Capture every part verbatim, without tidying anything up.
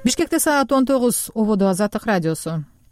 Бишкекте саат он тогуз. Ободо Азаттык радиосу.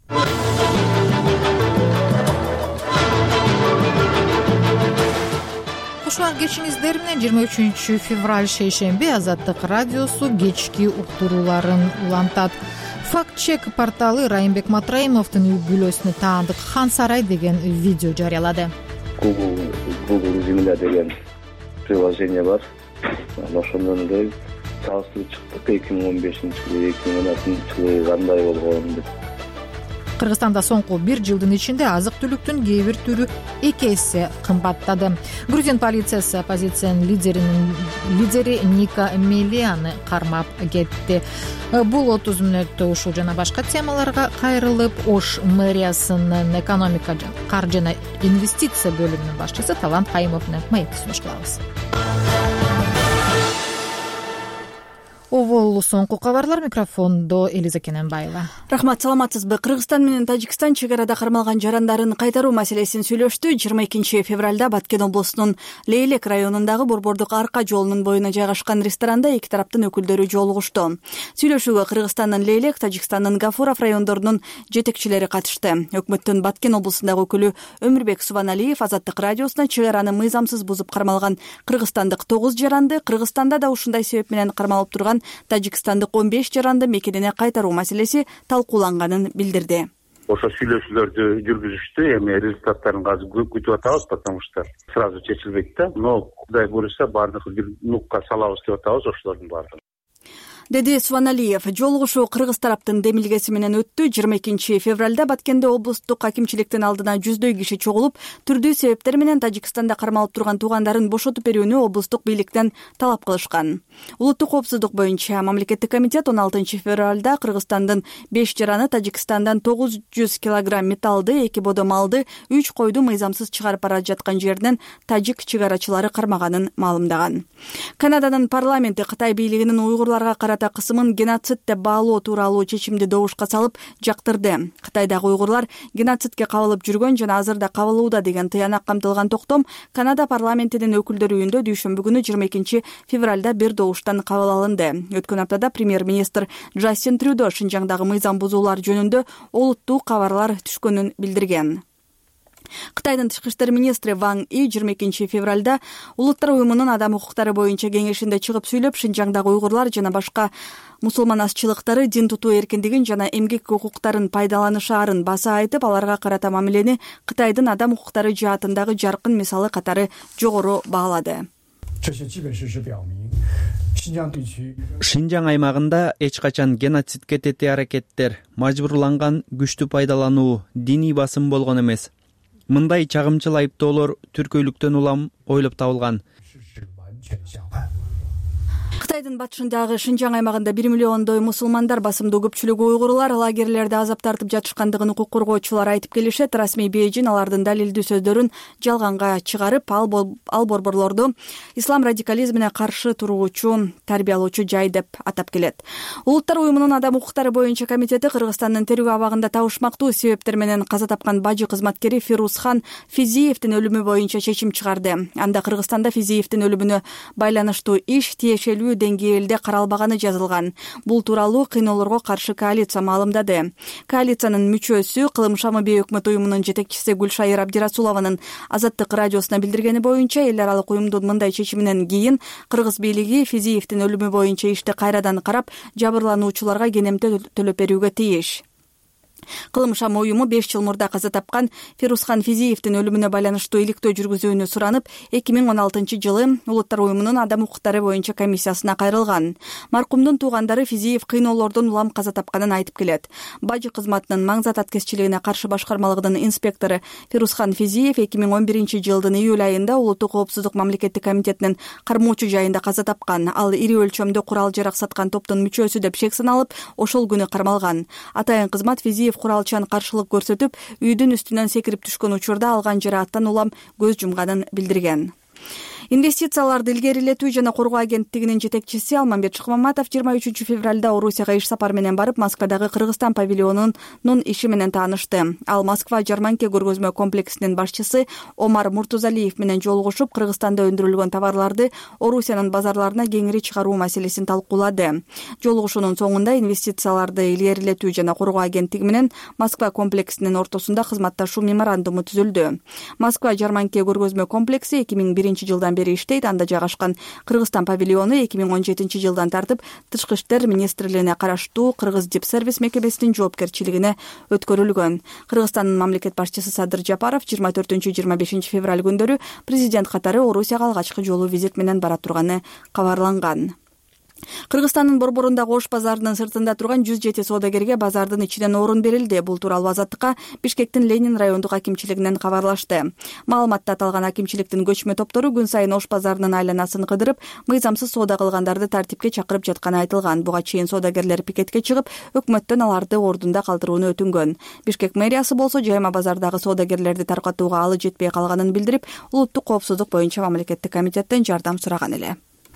Кушуак кечиңиздер менен жыйырма үчүнчү февраль шейшемби Азаттык радиосу кечки уктурууларын улантат. Факт-чек порталы Райымбек Матраимовдун үй бүлөсүнө таандык Хан Сарай деген видео жарыялады. Google Земля деген приложение бар. Ошондон эле салыштырып чыктык эки миң он бешинчи жылы, эки миң он алтынчы жылы кандай болгон деп. Кыргызстанда соңку бир жылдын ичинде азык-түлүктүн кээ бир түрү эки эсе кымбаттады. Грузин полициясы оппозициянын лидеринин лидери Ника Мелияны кармап кетти. Бул отуз мүнөттө ушул жана башка темаларга кайрылып, Ош мэриясынын экономика, каржы жана инвестиция бөлүмүнүн башчысы Талант Кайымов менен маекти сунуш кылабыз. Обол соңку кабарлар, микрофондо Элиза Кененбаева. Рахмат, саламатсызбы? Кыргызстан менен Тажикстан чек арада кармалган жарандарын кайтаруу маселесин сүйлөштү. жыйырма экинчи февралда Баткен облусунун Лейлек районундагы Борбордук арка жолунун боюна жайгашкан ресторанда эки тараптын өкүлдөрү жолугушту. Сүйлөшүүгө Кыргызстандын Лейлек, Тажикстандын Гафуров райондорунун жетекчилери катышты. Өкмөттүн Баткен облусундагы өкүлү Өмүрбек Субаналиев Азаттык радиосуна чек араны мыйзамсыз бузуп кармалган кыргызстандык тогуз жаранды, Кыргызстанда да ушундай себеп менен кармалып турган Тажикстандык он беш жаранды мекенине кайтаруу маселеси талкууланганын билдирди. Ошо сүйлөшүүлөрдү жүргүзүштү. Эми результаттарын азыр күтүп атабыз, потому что сразу чечилбейт да. Но Кудай буюрса баардыгы бир нукка салабыз деп атабыз ошолордун баардыгын, деди Субаналиев. Жолугушуу кыргыз тараптын демилгеси менен өттү. жыйырма экинчи февралда Баткенде облустук акимчиликтин алдына жүздөй киши чогулуп, түрдүү себептер менен Тажикстанда кармалып турган туугандарын бошотуп берүүнү облустук бийликтен талап кылышкан. Улуттук коопсуздук боюнча мамлекеттик комитет он алтынчы февралда Кыргызстандын беш жараны Тажикстандан тогуз жүз килограмм металлды, эки бодо малды, үч койду мыйзамсыз чыгарып бара жаткан жерден тажик чек арачылары кармаганын маалымдаган. Канаданын парламенти Кытай бийлигинин уйгурларга карата кысымын геноцид деп баалоо тууралуу чечимди добушка салып жактырды. Кытайдагы уйгурлар геноцидке кабылып жүргөн жана азырда кабылууда деген тыянак камтылган токтом Канада парламентинин өкүлдөрү үйүндө дүйшөмбү күнү жыйырма экинчи февралда бир добуштан кабыл алынды. Өткөн аптада премьер-министр Джастин Трюдо Шинжаңдагы мыйзам бузуулар жөнүндө олуттуу кабарлар түшкөнүн билдирген. Кытайдын тышкы иштер министри Ван И жыйырма экинчи февралда Улуттар уюмунун адам укуктары боюнча кеңешинде чыгып сүйлөп, Шинжаңдагы уйгурлар жана башка мусулман азчылыктары дин тутуу эркиндигин жана эмгек укуктарын пайдаланышаарын баса айтып, аларга карата мамилени Кытайдын адам укуктары жаатындагы жаркын мисалы катары жогору баалады. Шинжаң аймагында эч качан геноцидке тети аракеттер, мажбурланган күчтү пайдалануу, диний басым болгон эмес. Мындай чагымчыл айыптоолор түркөйлүктөн улам ойлоп табылган. Кытайдын батышындагы Шинжаң аймагында бир миллиондой мусулмандар, басымдуу көпчүлүгү уйгурлар лагерлерде азап тартып жатышкандыгын укук коргоочулар айтып келишет. Расмий Бейжин алардын далилдүү сөздөрүн жалганга чыгарып, ал, ал борборлорду ислам радикализмине каршы туруучу тарбиялоочу жай деп атап келет. Улуттар уюмунун адам укуктары боюнча комитети Кыргызстандын тергөө абагында табышмактуу себептер менен каза тапкан бажы кызматкери Фирузхан Физиевдин өлүмү боюнча чечим чыгарды. Анда Кыргызстанда Физиевдин өлүмүнө байланыштуу иш тиешелүү деңгээлде каралбаганы жазылган. Бул тууралуу кыйноолорго каршы коалиция маалымдады. Коалициянын мүчөсү Кылым Шамыбей өкмөт уюмунун жетекчиси Гүлшайыр Абдирасулованын Азаттык радиосуна билдиргени боюнча, эл аралык уюмдун мындай чечиминен кийин Кыргыз бийлиги Физиевдин өлүмү боюнча ишти кайрадан карап, жабырлануучуларга кенемте төлөп берүүгө тийиш. Кылым Шам уюму беш жыл мурда каза тапкан Фирузхан Физиевдин өлүмүнө байланыштуу иликтөө жүргүзүүнү суранып, эки миң он алтынчы жылы Улуттар уюмунун адам укуктары боюнча комиссиясына кайрылган. Маркумдун туугандары Физиев кыйноолордон улам каза тапканын айтып келет. Бажы кызматынын Маңзат аткезчилигине каршы башкармалыгынын инспектору Фирузхан Физиев эки миң он биринчи жылдын июль айында Улуттук коопсуздук мамлекеттик комитетинин кармоочу жайында каза тапкан. Ал ири өлчөмдө курал жарак саткан топтун мүчөсү деп шек саналып, ошол күнү кармалган. Атайын кызмат Физиев куралчан каршылык көрсөтүп, үйдүн үстүнөн секирип түшкөн учурда алган жарааттан улам көз жумганын билдирген. Инвестицияларды илгерилетүү жана коргоо агенттигинин жетекчиси Алмамбет Шыкмаматов жыйырма үчүнчү февралда Орусияга иш сапар менен барып, Москвадагы Кыргызстан павильонунун иши менен таанышты. Ал Москва жарманке көргөзмө комплексинин башчысы Омар Муртузалиев менен жолугушуп, Кыргызстанда өндүрүлгөн товарларды Орусиянын базарларына кеңири чыгаруу маселесин талкуулады. Жолугушуунун соңунда инвестицияларды илгерилетүү жана коргоо агенттиги менен Москва комплексинин ортосунда кызматташуу меморандуму түзүлдү. Москва жарманке көргөзмө комплекси эки миң биринчи жылдан бери иштейт. Анда жайгашкан Кыргызстан павильону эки миң он жетинчи жылдан тартып Тышкы иштер министрлигине караштуу Кыргыз Дипсервис мекемесинин жоопкерчилигине өткөрүлгөн. Кыргызстандын мамлекет башчысы Садыр Жапаров жыйырма төртүнчү жыйырма бешинчи февраль күндөрү президент катары Орусияга алгачкы жолу визит менен бара турганы кабарланган. Кыргызстандын борборундагы Ош базарынын сыртында турган жүз жети соодагерге базардын ичинен орун берилди. Бул тууралуу Азаттыкка Бишкектин Ленин райондук акимчилигинен кабарлашты. Маалыматта аталган акимчиликтин көчмө топтору күн сайын Ош базарынын айланасын кыдырып, мыйзамсыз соода кылгандарды тартипке чакырып жатканы айтылган. Буга чейин соодагерлер пикетке чыгып, өкмөттөн аларды ордунда калтырууну өтүнгөн. Бишкек мэриясы болсо жайма базардагы соодагерлерди таркатууга алы жетпей калганын билдирип, улуттук коопсуздук боюнча мамлекеттик комитеттен жардам сураган эле.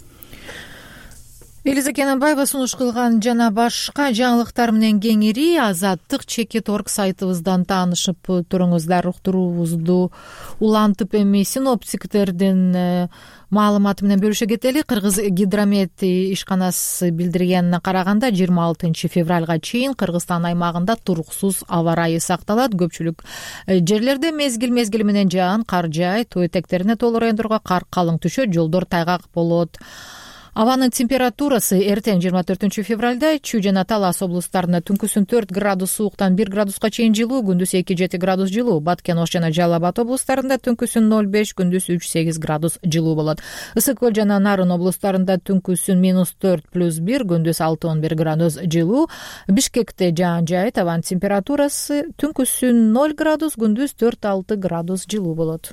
Элиза Кененбаева сунуш кылган жана башка жаңылыктар менен кеңири Азаттык чекит орг сайтыбыздан таанышып туруңуздар. Уктуруубузду улантып эми синоптиктердин маалыматы менен бөлүшө кетели. Кыргыз гидромет ишканасы билдиргенине караганда жыйырма алтынчы февралга чейин Кыргызстан аймагында туруксуз аба ырайы сакталат. Көпчүлүк жерлерде мезгил мезгили менен жаан, кар жаайт, тоо этектерине толук райондорго кар калың түшөт, жолдор тайгак болот. Абанын температурасы эртең жыйырма төртүнчү февралда Чүй жана Талас облустарында түнкүсүн төрт градус сууктан бир градуска чейин жылуу, күндүз эки жети градус жылуу. Баткен, Ош жана Жалал Абад облустарында түнкүсүн ноль беш, күндүз үч сегиз градус жылуу болот. Ысык көл жана Нарын облустарында түнкүсүн минус төрт плюс бир, күндүз алты он бир градус жылуу. Бишкекте жаан жаайт, абанын температурасы түнкүсүн ноль градус, күндүз төрт алты градус жылуу болот.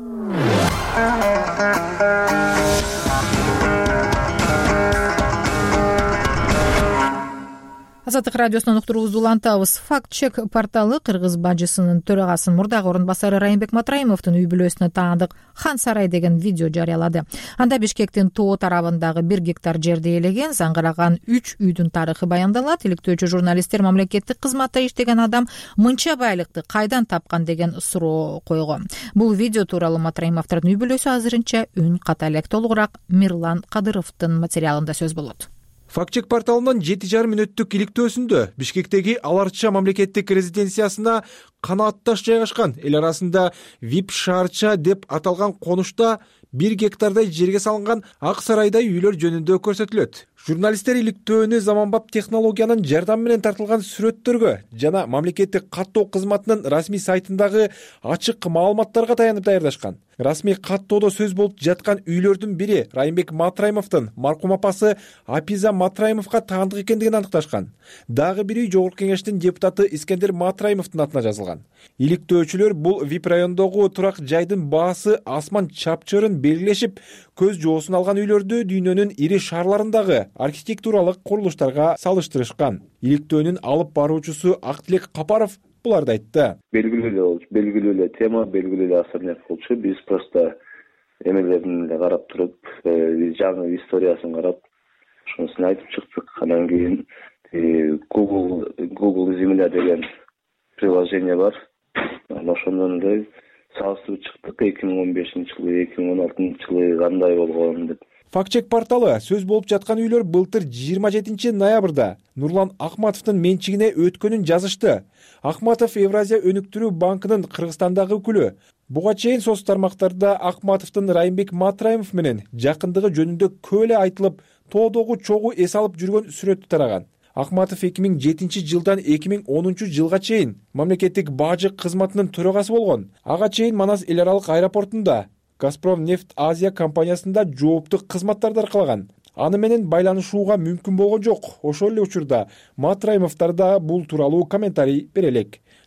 Азаттык радиосунан уктуруубузду улантабыз. Факт-чек порталы Кыргыз бажысынын төрагасынын мурдагы орун басары Райымбек Матраимовдун үй бүлөсүнө таандык Хан сарай деген видео жарыялады. Анда Бишкектин тоо тарабындагы бир гектар жерди ээлеген заңгыраган үч үйдүн тарыхы баяндалат. Иликтөөчү журналисттер мамлекеттик кызматта иштеген адам мынча байлыкты кайдан тапкан деген суроо койгон. Бул видео тууралуу Матраимовдун үй бүлөсү азырынча үн ката элек. Толугураак Мирлан Кадыровдун материалында сөз болот. Факт-чек порталынын жети жарым мүнөттүк иликтөөсүндө Бишкектеги Аларча мамлекеттик резиденциясына канаатташ жайгашкан эл арасында вип шаарча деп аталган конушта бир гектардай жерге салынган ак сарайдай үйлөр жөнүндө көрсөтүлөт. Журналисттер иликтөөнү заманбап технологиянын жардамы менен тартылган сүрөттөргө жана мамлекеттик каттоо кызматынын расмий сайтындагы ачык маалыматтарга таянып даярдашкан. Расмий каттоодо сөз болуп жаткан үйлөрдүн бири Райымбек Матраимовдун маркум апасы Апиза Матраимовго таандык экендигин аныкташкан. Дагы бири Жогорку кеңештин депутаты Искендер Матраимовдун атына жазылган. Иликтөөчүлөр бул вип райондогу турак жайдын баасы асман чапчырын белгилешип, көз жоосун алган үйлөрдү дүйнөнүн ири шаарларындагы архитектуралык курулуштарга салыштырышкан. Иликтөөнүн алып баруучусу Актилек Капаров буларды айтты. Белгилүү эле болчу, белгилүү эле тема, белгилүү эле асырнек болчу. Биз просто эмелерин эле карап туруп, жаңы историясын карап, ошонусун айтып чыктык. Анан кийин Google Google Земля деген приложение бар. Ошондон эле салыштырып чыктык эки миң он бешинчи жылы, эки миң он алтынчы жылы кандай болгон деп. Факт-чек порталы сөз болуп жаткан үйлөр былтыр жыйырма жетинчи ноябрда Нурлан Акматовдун менчигине өткөнүн жазышты. Акматов Евразия өнүктүрүү банкынын Кыргызстандагы өкүлү. Буга чейин соц тармактарда Акматовдун Райымбек Матраимов менен жакындыгы жөнүндө көп эле айтылып, тоодогу чогуу эс алып жүргөн сүрөтү тараган. Акматов эки миң жетинчи жылдан эки миң онунчу жылга чейин мамлекеттик бажы кызматынын төрагасы болгон. Ага чейин Манас эл аралык аэропортунда Газпром нефть Азия компаниясында жооптуу кызматтарды аркалаган. Аны менен байланышууга мүмкүн болгон жок. Ошол эле учурда Матраимовдор да бул тууралуу комментарий бере элек.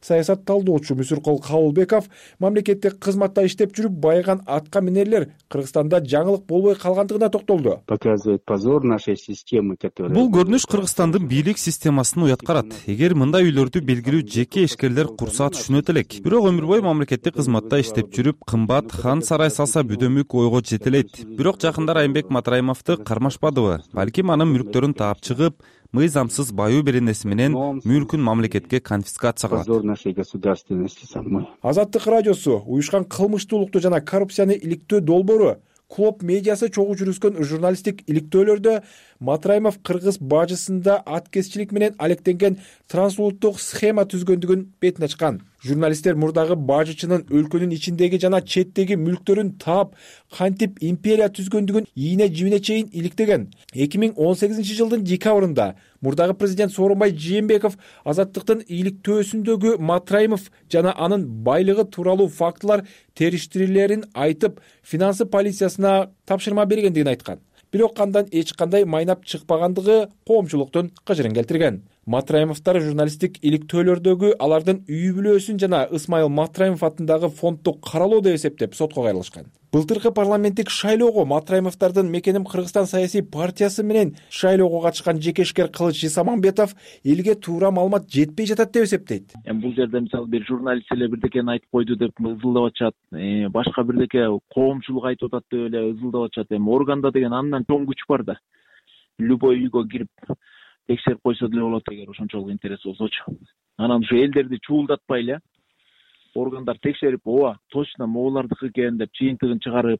саясат талдоочу Мүсүркол Кабылбеков мамлекеттик кызматта иштеп жүрүп байыган атка минерлер Кыргызстанда жаңылык болбой калгандыгына токтолду. Показывает позор нашей системы, которая... Бул көрүнүш Кыргызстандын бийлик системасын уяткарат. Эгер мындай үйлөрдү белгилүү жеке ишкерлер курса түшүнөт элек. Бирок өмүр бою мамлекеттик кызматта иштеп жүрүп, кымбат хан сарай салса бүдөмүк ойго жетелейт. Бирок жакында Райымбек Матраимовду кармашпадыбы? Балким анын мүлктөрүн таап чыгып, мыйзамсыз баюу беренеси менен мүлкүн мамлекетке конфискация кылат. Позор нашей государственности самой. Азаттык радиосу уюшкан кылмыштуулукту жана коррупцияны иликтөө долбоору Клоп медиасы чогуу жүргүзгөн журналисттик иликтөөлөрдө Матраимов кыргыз бажысында аткезчилик менен алектенген трансулуттук схема түзгөндүгүн бетин ачкан. Журналисттер мурдагы бажычынын өлкөнүн ичиндеги жана четтеги мүлктөрүн таап, кантип империя түзгөндүгүн ийне жибине чейин иликтеген. эки миң он сегизинчи жылдын декабрында мурдагы президент Сооронбай Жээнбеков азаттыктын иликтөөсүндөгү Матраимов жана анын байлыгы тууралуу фактылар териштирилерин айтып, финансы полициясына тапшырма бергендигин айткан. Бирок кандан эч кандай майнап чыкпагандыгы коомчулуктун кыжырын келтирген. Матраимовдор журналисттик иликтөөлөрдөгү алардын үй бүлөсүн жана Ысмайыл Матраимов атындагы фондду каралоо деп эсептеп сотко кайрылышкан. Былтыркы парламенттик шайлоого Матраимовдордун Мекеним Кыргызстан саясий партиясы менен шайлоого катышкан жекешкер Кылыч Исамамбетов элге туура маалымат жетпей жатат деп эсептейт. Бул жерде мисалы бир журналист эле бирдекени айтып койду деп ызылдап атышат, башка бирдеке коомчулук айтып атат деп эле ызылдап атышат. Эми органда деген андан чоң күч бар да. Любой үйгө кирип текшерип койсо деле болот эгер ошончолук интерес болсочу. Анан ушу элдерди чуулдатпай эле органдар текшерип, ооба, точно моулардыкы экен деп чыйынтыгын чыгарып,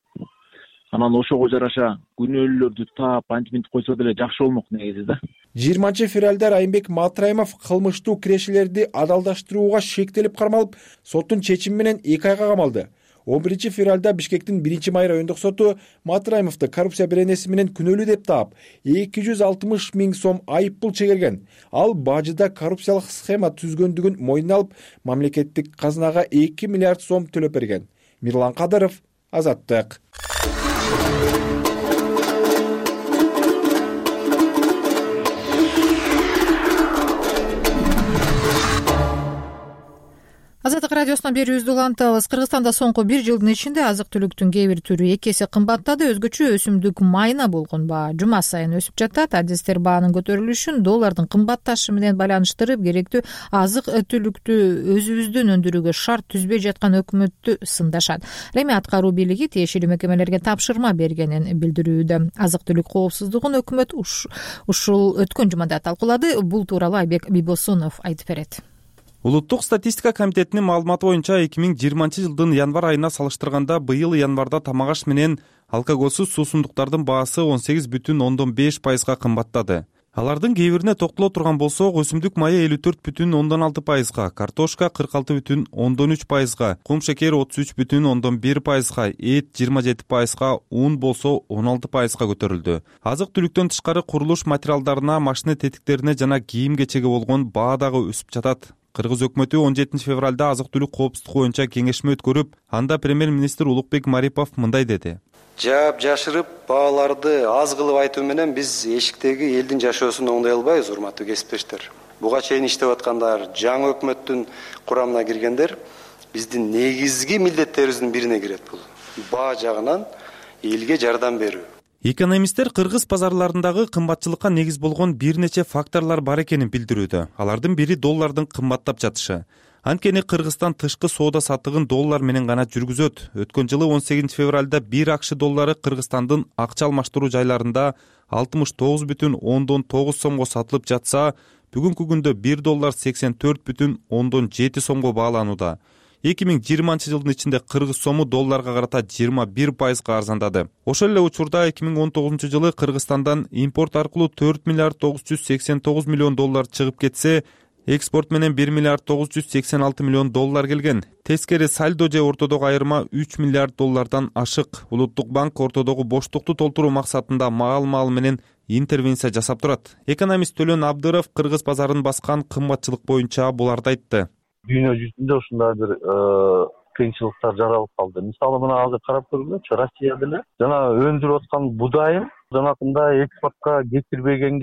анан ошого жараша күнөөлүүлөрдү таап, антип койсо деле жакшы болмок негизи да. жыйырманчы февралда Райымбек Матраимов кылмыштуу кирешелерди адалдаштырууга шектелип кармалып, соттун чечими менен эки айга камалды. он биринчи февралда Бишкектин биринчи май райондук соту Матраимовду коррупция беренеси менен күнөөлүү деп таап, эки жүз алтымыш миң сом айып пул чегерген. Ал бажыда коррупциялык схема түзгөндүгүн мойнуна алып, мамлекеттик казынага эки миллиард сом төлөп берген. Мирлан Кадыров, Азаттык. Азаттык радиосунан берүүбүздү улантабыз. Кыргызстанда соңку бир жылдын ичинде азык түлүктүн кээ бир түрү эки эсе кымбаттады. Өзгөчө өсүмдүк майына болгон баа жума сайын өсүп жатат. Адистер баанын көтөрүлүшүн доллардын кымбатташы менен байланыштырып, керектүү азык түлүктү өзүбүздөн өндүрүүгө шарт түзбөй жаткан өкмөттү сындашат. Эми аткаруу бийлиги тиешелүү мекемелерге тапшырма бергенин билдирүүдө. Азык түлүк коопсуздугун өкмөт ушул өткөн жумада талкуулады. Бул тууралуу Айбек Бибосунов айтып берет. Улуттук статистика комитетинин маалыматы боюнча эки миң жыйырманчы жылдын январь айына салыштырганда быйыл январда тамак аш менен алкоголсуз суусундуктардын баасы он сегиз бүтүн ондон беш пайызга кымбаттады. Алардын кээ бирине токтоло турган болсок, өсүмдүк майы элүү төрт бүтүн ондон алты пайызга, картошка кырк алты бүтүн ондон үч пайызга, кум шекер отуз үч бүтүн ондон бир пайызга, эт жыйырма жети пайызга, ун болсо он алты пайызга көтөрүлдү. Азык түлүктөн тышкары курулуш материалдарына, машина тетиктерине жана кийим кечеге болгон баа дагы өсүп жатат. Кыргыз өкмөтү он жетинчи февралда азык түлүк коопсуздугу боюнча кеңешме өткөрүп, анда премьер-министр Улукбек Марипов мындай деди. Жаап жашырып, бааларды аз кылып айтуу менен биз эшиктеги элдин жашоосун оңдой албайбыз, урматтуу кесиптештер. Буга чейин иштеп аткандар, жаңы өкмөттүн курамына киргендер биздин негизги милдеттерибиздин бирине кирет бул. Баа жагынан элге жардам берүү. Экономисттер кыргыз базарларындагы кымбатчылыкка негиз болгон бир нече факторлор бар экенин билдирүүдө. Алардын бири доллардын кымбаттап жатышы. Анткени Кыргызстан тышкы соода саттыгын доллар менен гана жүргүзөт. Өткөн жылы он сегизинчи февралда бир акш доллары Кыргызстандын акча алмаштыруу жайларында алтымыш тогуз бүтүн ондон тогуз сомго сатылып жатса, бүгүнкү күндө бир доллар сексен төрт бүтүн ондон жети сомго бааланууда. эки миң жыйырманчы жылдын ичинде кыргыз сому долларга карата жыйырма бир пайызга арзандады. Ошол эле учурда эки миң он тогузунчу жылы Кыргызстандан импорт аркылуу төрт миллиард тогуз жүз сексен тогуз миллион доллар чыгып кетсе, экспорт менен бир миллиард тогуз жүз сексен алты миллион доллар келген. Тескери сальдо же ортодогу айырма үч миллиард доллардан ашык. Улуттук банк ортодогу боштукту толтуруу максатында маал-маал менен интервенция жасап турат. Экономист Төлөн Абдыров кыргыз базарын баскан кымбатчылык боюнча буларды айтты. Дүйнө жүзүндө ушундай бир кыйынчылыктар жаралып калды. Мисалы мына азыр карап көргүлөчү, Россия деле жана өндүрүп аткан будайын жанакындай экспортко кетирбегенге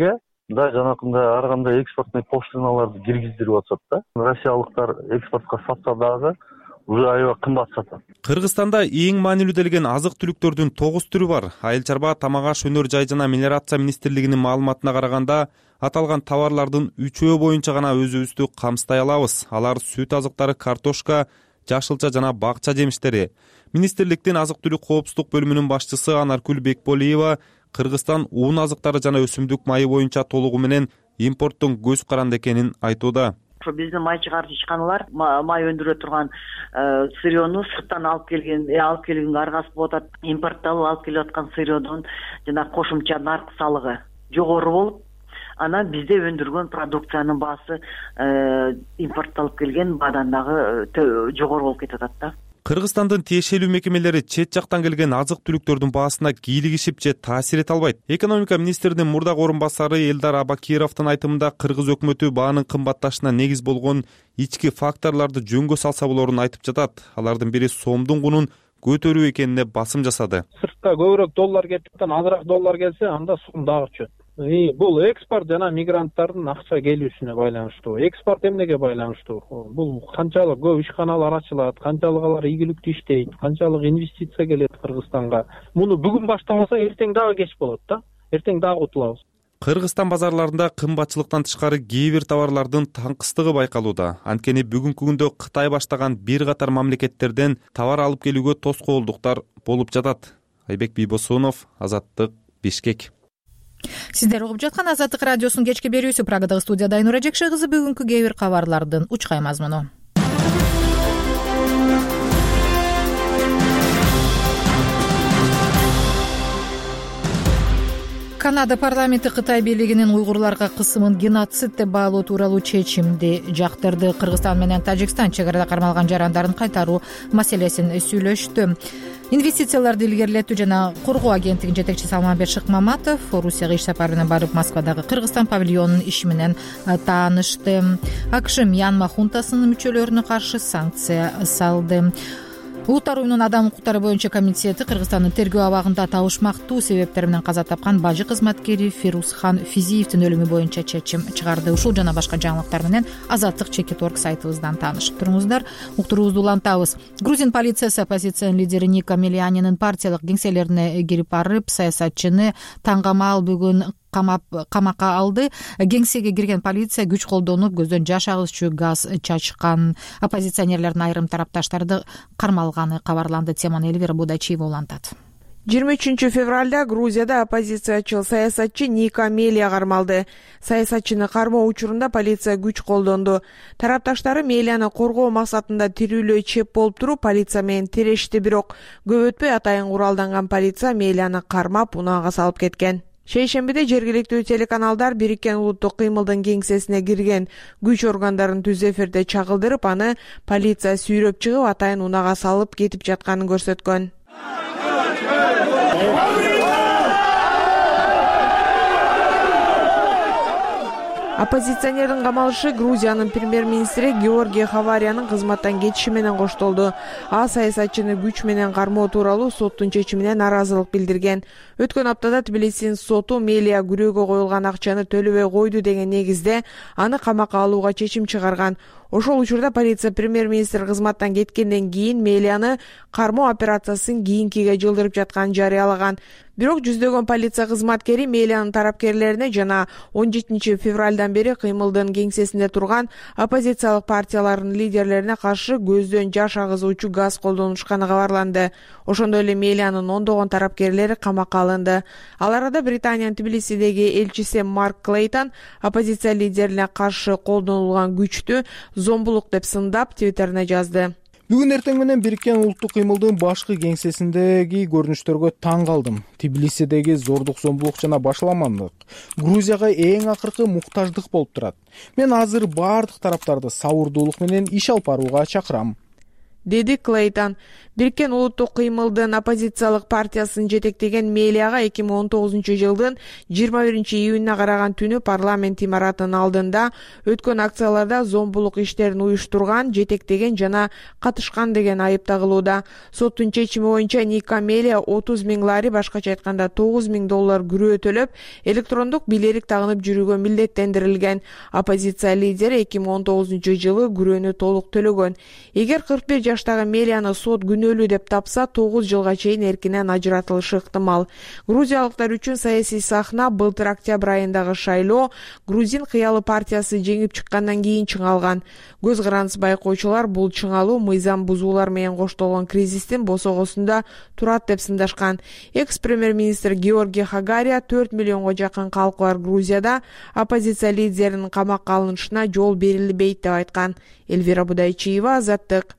да жанакындай ар кандай экспортный пошлиналарды киргиздирип атышат да. Россиялыктар экспортко сатса дагы уже аябай кымбат сатат. Кыргызстанда эң маанилүү делген азык түлүктөрдүн тогуз түрү бар. Айыл чарба, тамак аш, өнөр жай жана мелиорация министрлигинин маалыматына караганда, аталган товарлардын үчөө боюнча гана өзүбүздү камсытай алабыз. Алар сүт азыктары, картошка, жашылча жана бакча жемиштери. Министрликтин азык-түлүк коопсуздук бөлүмүнүн башчысы Анаркүл Бекболиева Кыргызстан уун азыктары жана өсүмдүк майы боюнча толугу менен импорттун көз каранды экенин айтууда. Биздин май чыгарып ишканалар май өндүрө турган сырьену сырттан алып келген, алып келгенге аргасы болуп атат. Импортталып алып келип аткан сырьенун жана кошумча нарк салыгы жогору болуп, анан бизде өндүргөн продукциянын баасы импортталып келген баадан дагы жогору болуп кетип атат да. Кыргызстандын тиешелүү мекемелери чет жактан келген азык-түлүктөрдүн баасына кийлигишип же таасир эте албайт. Экономика министринин мурдагы орун басары Элдар Абакировдун айтымында кыргыз өкмөтү баанын кымбатташына негиз болгон ички факторлорду жөнгө салса болорун айтып жатат. Алардын бири сомдун кунун көтөрүү экенине басым жасады. Сыртка көбүрөөк доллар кетиптен азыраак доллар келсе, анда сом дагы чөт. И бул экспорт жана мигранттардын акча келүүсүнө байланыштуу. Экспорт эмнеге байланыштуу? Бул канчалык көп ишканалар ачылат, канчалык алар ийгиликтүү иштейт, канчалык инвестиция келет Кыргызстанга. Муну бүгүн баштамаса, эртең дагы кеч болот да. Эртең дагы утулабыз. Кыргызстан базарларында кымбатчылыктан тышкары кээ бир товарлардын таңкыстыгы байкалууда. Анткени бүгүнкү күндө Кытай баштаган бир катар мамлекеттерден товар алып келүүгө тоскоолдуктар болуп жатат. Айбек Бийбосунов, Азаттык, Бишкек. Сиздер угуп жаткан Азаттык радиосунун кечки берүүсү. Прагадагы студияда Айнура Жекше кызы. Бүгүнкү кээ бир кабарлардын учкай мазмуну. Канада парламенти Кытай бийлигинин уйгурларга кысымын геноцид деп баалоо тууралуу чечимди жактырды. Кыргызстан менен Тажикстан чек арада кармалган жарандарын кайтаруу маселесин сүйлөштү. Инвестицияларды илгерилетүү жана коргоо агенттигинин жетекчиси Салманбек Шыкмаматов Орусияга иш сапары менен барып, Москвадагы Кыргызстан павильонунун иши менен таанышты. АКШ Мьянма хунтасынын мүчөлөрүнө каршы санкция салды. Улуттар уюмунун адам укуктары боюнча комитети Кыргызстандын тергөө абагында табышмактуу себептер менен каза тапкан бажы кызматкери Фирузхан Физиевдин өлүмү боюнча чечим чыгарды. Ушул жана башка жаңылыктар менен Азаттык чекит орг сайтыбыздан таанышып туруңуздар. Уктуруубузду улантабыз. Грузин полициясы оппозициянын лидери Ника Мелианинин партиялык кеңселерине кирип барып, саясатчыны таңгамал бүгүн камап камакка алды. Кеңсеге кирген полиция күч колдонуп, көздөн жаш агызчу газ чачкан. Оппозиционерлердин айрым тарапташтарды кармалганы кабарланды. Теманы Эльвира Будачиева улантат. жыйырма үчүнчү февралда Грузияда оппозициячыл саясатчы Ника Мелия кармалды. Саясатчыны кармоо учурунда полиция күч колдонду. Тарапташтары Мелияны коргоо максатында тирүүлөй чеп болуп туруп, полиция менен тирешти, бирок көп өтпөй атайын куралданган полиция Мелияны кармап, унаага салып кеткен. Шейшембиде жергиликтүү телеканалдар Бириккен улуттук кыймылдын кеңсесине кирген күч органдарын түз эфирде чагылдырып, аны полиция сүйрөп чыгып, атайын унаага салып кетип жатканын көрсөткөн. Оппозиционердин камалышы Грузиянын премьер-министри Георгий Хаварянын кызматтан кетиши менен коштолду. А саясатчыны күч менен кармоо тууралуу соттун чечимине наразылык билдирген. Өткөн аптада Тбилисинин соту Мелия күрөөгө коюлган акчаны төлөбөй койду деген негизде аны камакка алууга чечим чыгарган. Ошол учурда полиция премьер-министр кызматтан кеткенден кийин Мелияны кармоо операциясын кийинкиге жылдырып жатканын жарыялаган. Бирок жүздөгөн полиция кызматкери Мелиянын тарапкерлерине жана он жетинчи февралдан бери кыймылдын кеңсесинде турган оппозициялык партиялардын лидерлерине каршы көздөн жаш агызуучу газ колдонушканы кабарланды. Ошондой эле Мелиянын ондогон тарапкерлери камакка алынды. Ал арада Британиянын Тбилисидеги элчиси Марк Клейтон оппозиция лидерине каршы колдонулган күчтү зомбулук деп сындап Твиттерине жазды. Бүгүн эртең менен Бириккен улуттук кыймылдын башкы кеңсесиндеги көрүнүштөргө таң калдым. Тбилисидеги зордук, зомбулук жана башаламандык Грузияга эң акыркы муктаждык болуп турат. Мен азыр бардык тараптарды сабырдуулук менен иш алып барууга чакырам, деди Клейтон. Бириккен улуттук кыймылдын оппозициялык партиясын жетектеген Мелияга эки миң он тогузунчу жылдын жыйырма биринчи июнуна караган түнү парламент имаратынын алдында өткөн акцияларда зомбулук иштерин уюштурган, жетектеген жана катышкан деген айып тагылууда. Соттун чечими боюнча Ника Мелия отуз миң лари, башкача айтканда тогуз миң доллар күрөө төлөп, электрондук бийлерик тагынып жүрүүгө милдеттендирилген. Оппозиция лидери эки миң он тогузунчу жылы күрөөнү толук төлөгөн. Эгер кырк бир жаштагы Мелияны сот күнөөлүү деп тапса, тогуз жылга чейин эркинен ажыратылышы ыктымал. Грузиялыктар үчүн саясий сахна былтыр октябрь айындагы шайлоо Грузин кыялы партиясы жеңип чыккандан кийин чыңалган. Көз карандысыз байкоочулар бул чыңалуу мыйзам бузуулар менен коштолгон кризистин босогосунда турат деп сындашкан. Экс-премьер-министр Георгий Хагария төрт миллионго жакын калкы бар Грузияда оппозиция лидеринин камакка алынышына жол берилбейт деп айткан. Эльвира Будайчиева, Азаттык.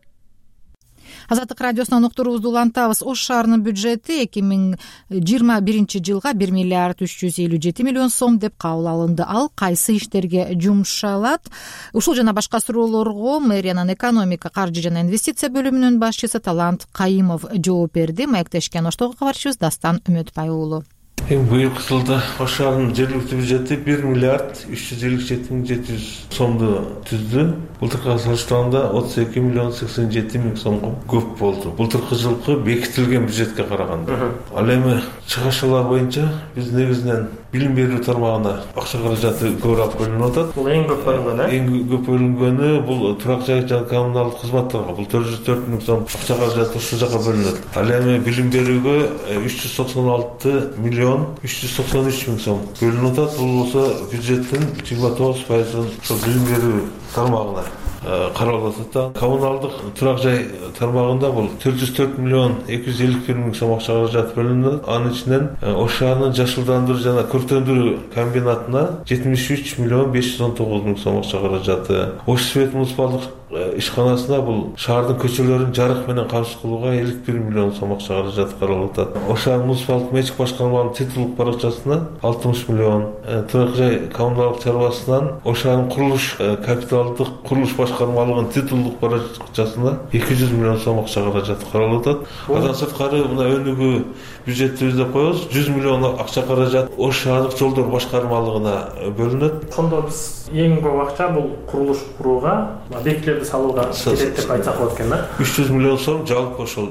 Азаттык радиосунан уктуруубузду улантабыз. Ош шаарынын бюджети эки миң жыйырма биринчи жылга бир миллиард үч жүз элүү жети миллион сом деп кабыл алынды. Ал кайсы иштерге жумшалат? Ушул жана башка суроолорго мэриянын экономика, каржы жана инвестиция бөлүмүнүн башчысы Талант Кайымов жооп берди. Маектешкен Оштогу кабарчыбыз Дастан Үмөтбай уулу. Быйылкы жылда Ош шаарынын жергиликтүү бюджети бир миллиард үч жүз элүү жети миң жети жүз сомду түздү. Былтыркыга салыштырганда отуз эки миллион сексен жети миң сомго көп болду. Былтыркы жылкы бекитилген бюджетке караганда. Ал эми чыгышуулар боюнча биз негизинен билим берүү тармагына акча каражаты көбүрөөк бөлүнүп атат. Бул эң көп бөлүнгөнү. Эң көп бөлүнгөнү бул турак жай жана коммуналдык кызматтарга. Бул төрт жүз төрт миң сом акча каражаты ушул жака бөлүнөт. Ал эми билим берүүгө үч жүз токсон алты миллион үч жүз токсон үч миң сом бөлүнүп атат. Бул болсо бюджеттин жыйырма тогуз пайызын ошол билим берүү тармагына каралып атат. Коммуналдык турак жай тармагында бул төрт жүз төрт миллион эки жүз элүү бир миң сом акча каражаты бөлүнөт. Анын ичинен Ош шаарынын жашылдандыруу жана көрктөндүрүү комбинатына жетимиш үч миллион беш жүз он тогуз миң сом акча каражаты. Ош свет муниципалдык ишканасына бул шаардын көчөлөрүн жарык менен камсыз кылууга элүү бир миллион сом акча каражаты каралып атат. Ош шаарынын муниципалдык менчик башкармаларынын титулдук баракчасына алтымыш миллион, турак жай коммуналдык чарбасынан Ош шаарынын курулуш капиталдык курулуш башкармалыгынын титулдук баракчасына эки жүз миллион сом акча каражаты каралып атат. Андан сырткары мына өнүгүү бюджетибиз деп коебуз, жүз миллион акча каражат Ош шаардык жолдор башкармалыгына бөлүнөт. Ошондо биз эң көп акча бул курулуш курууга, объектлерди салууга кетет деп айтсак болот экен да. үч жүз миллион сом жалпы ошол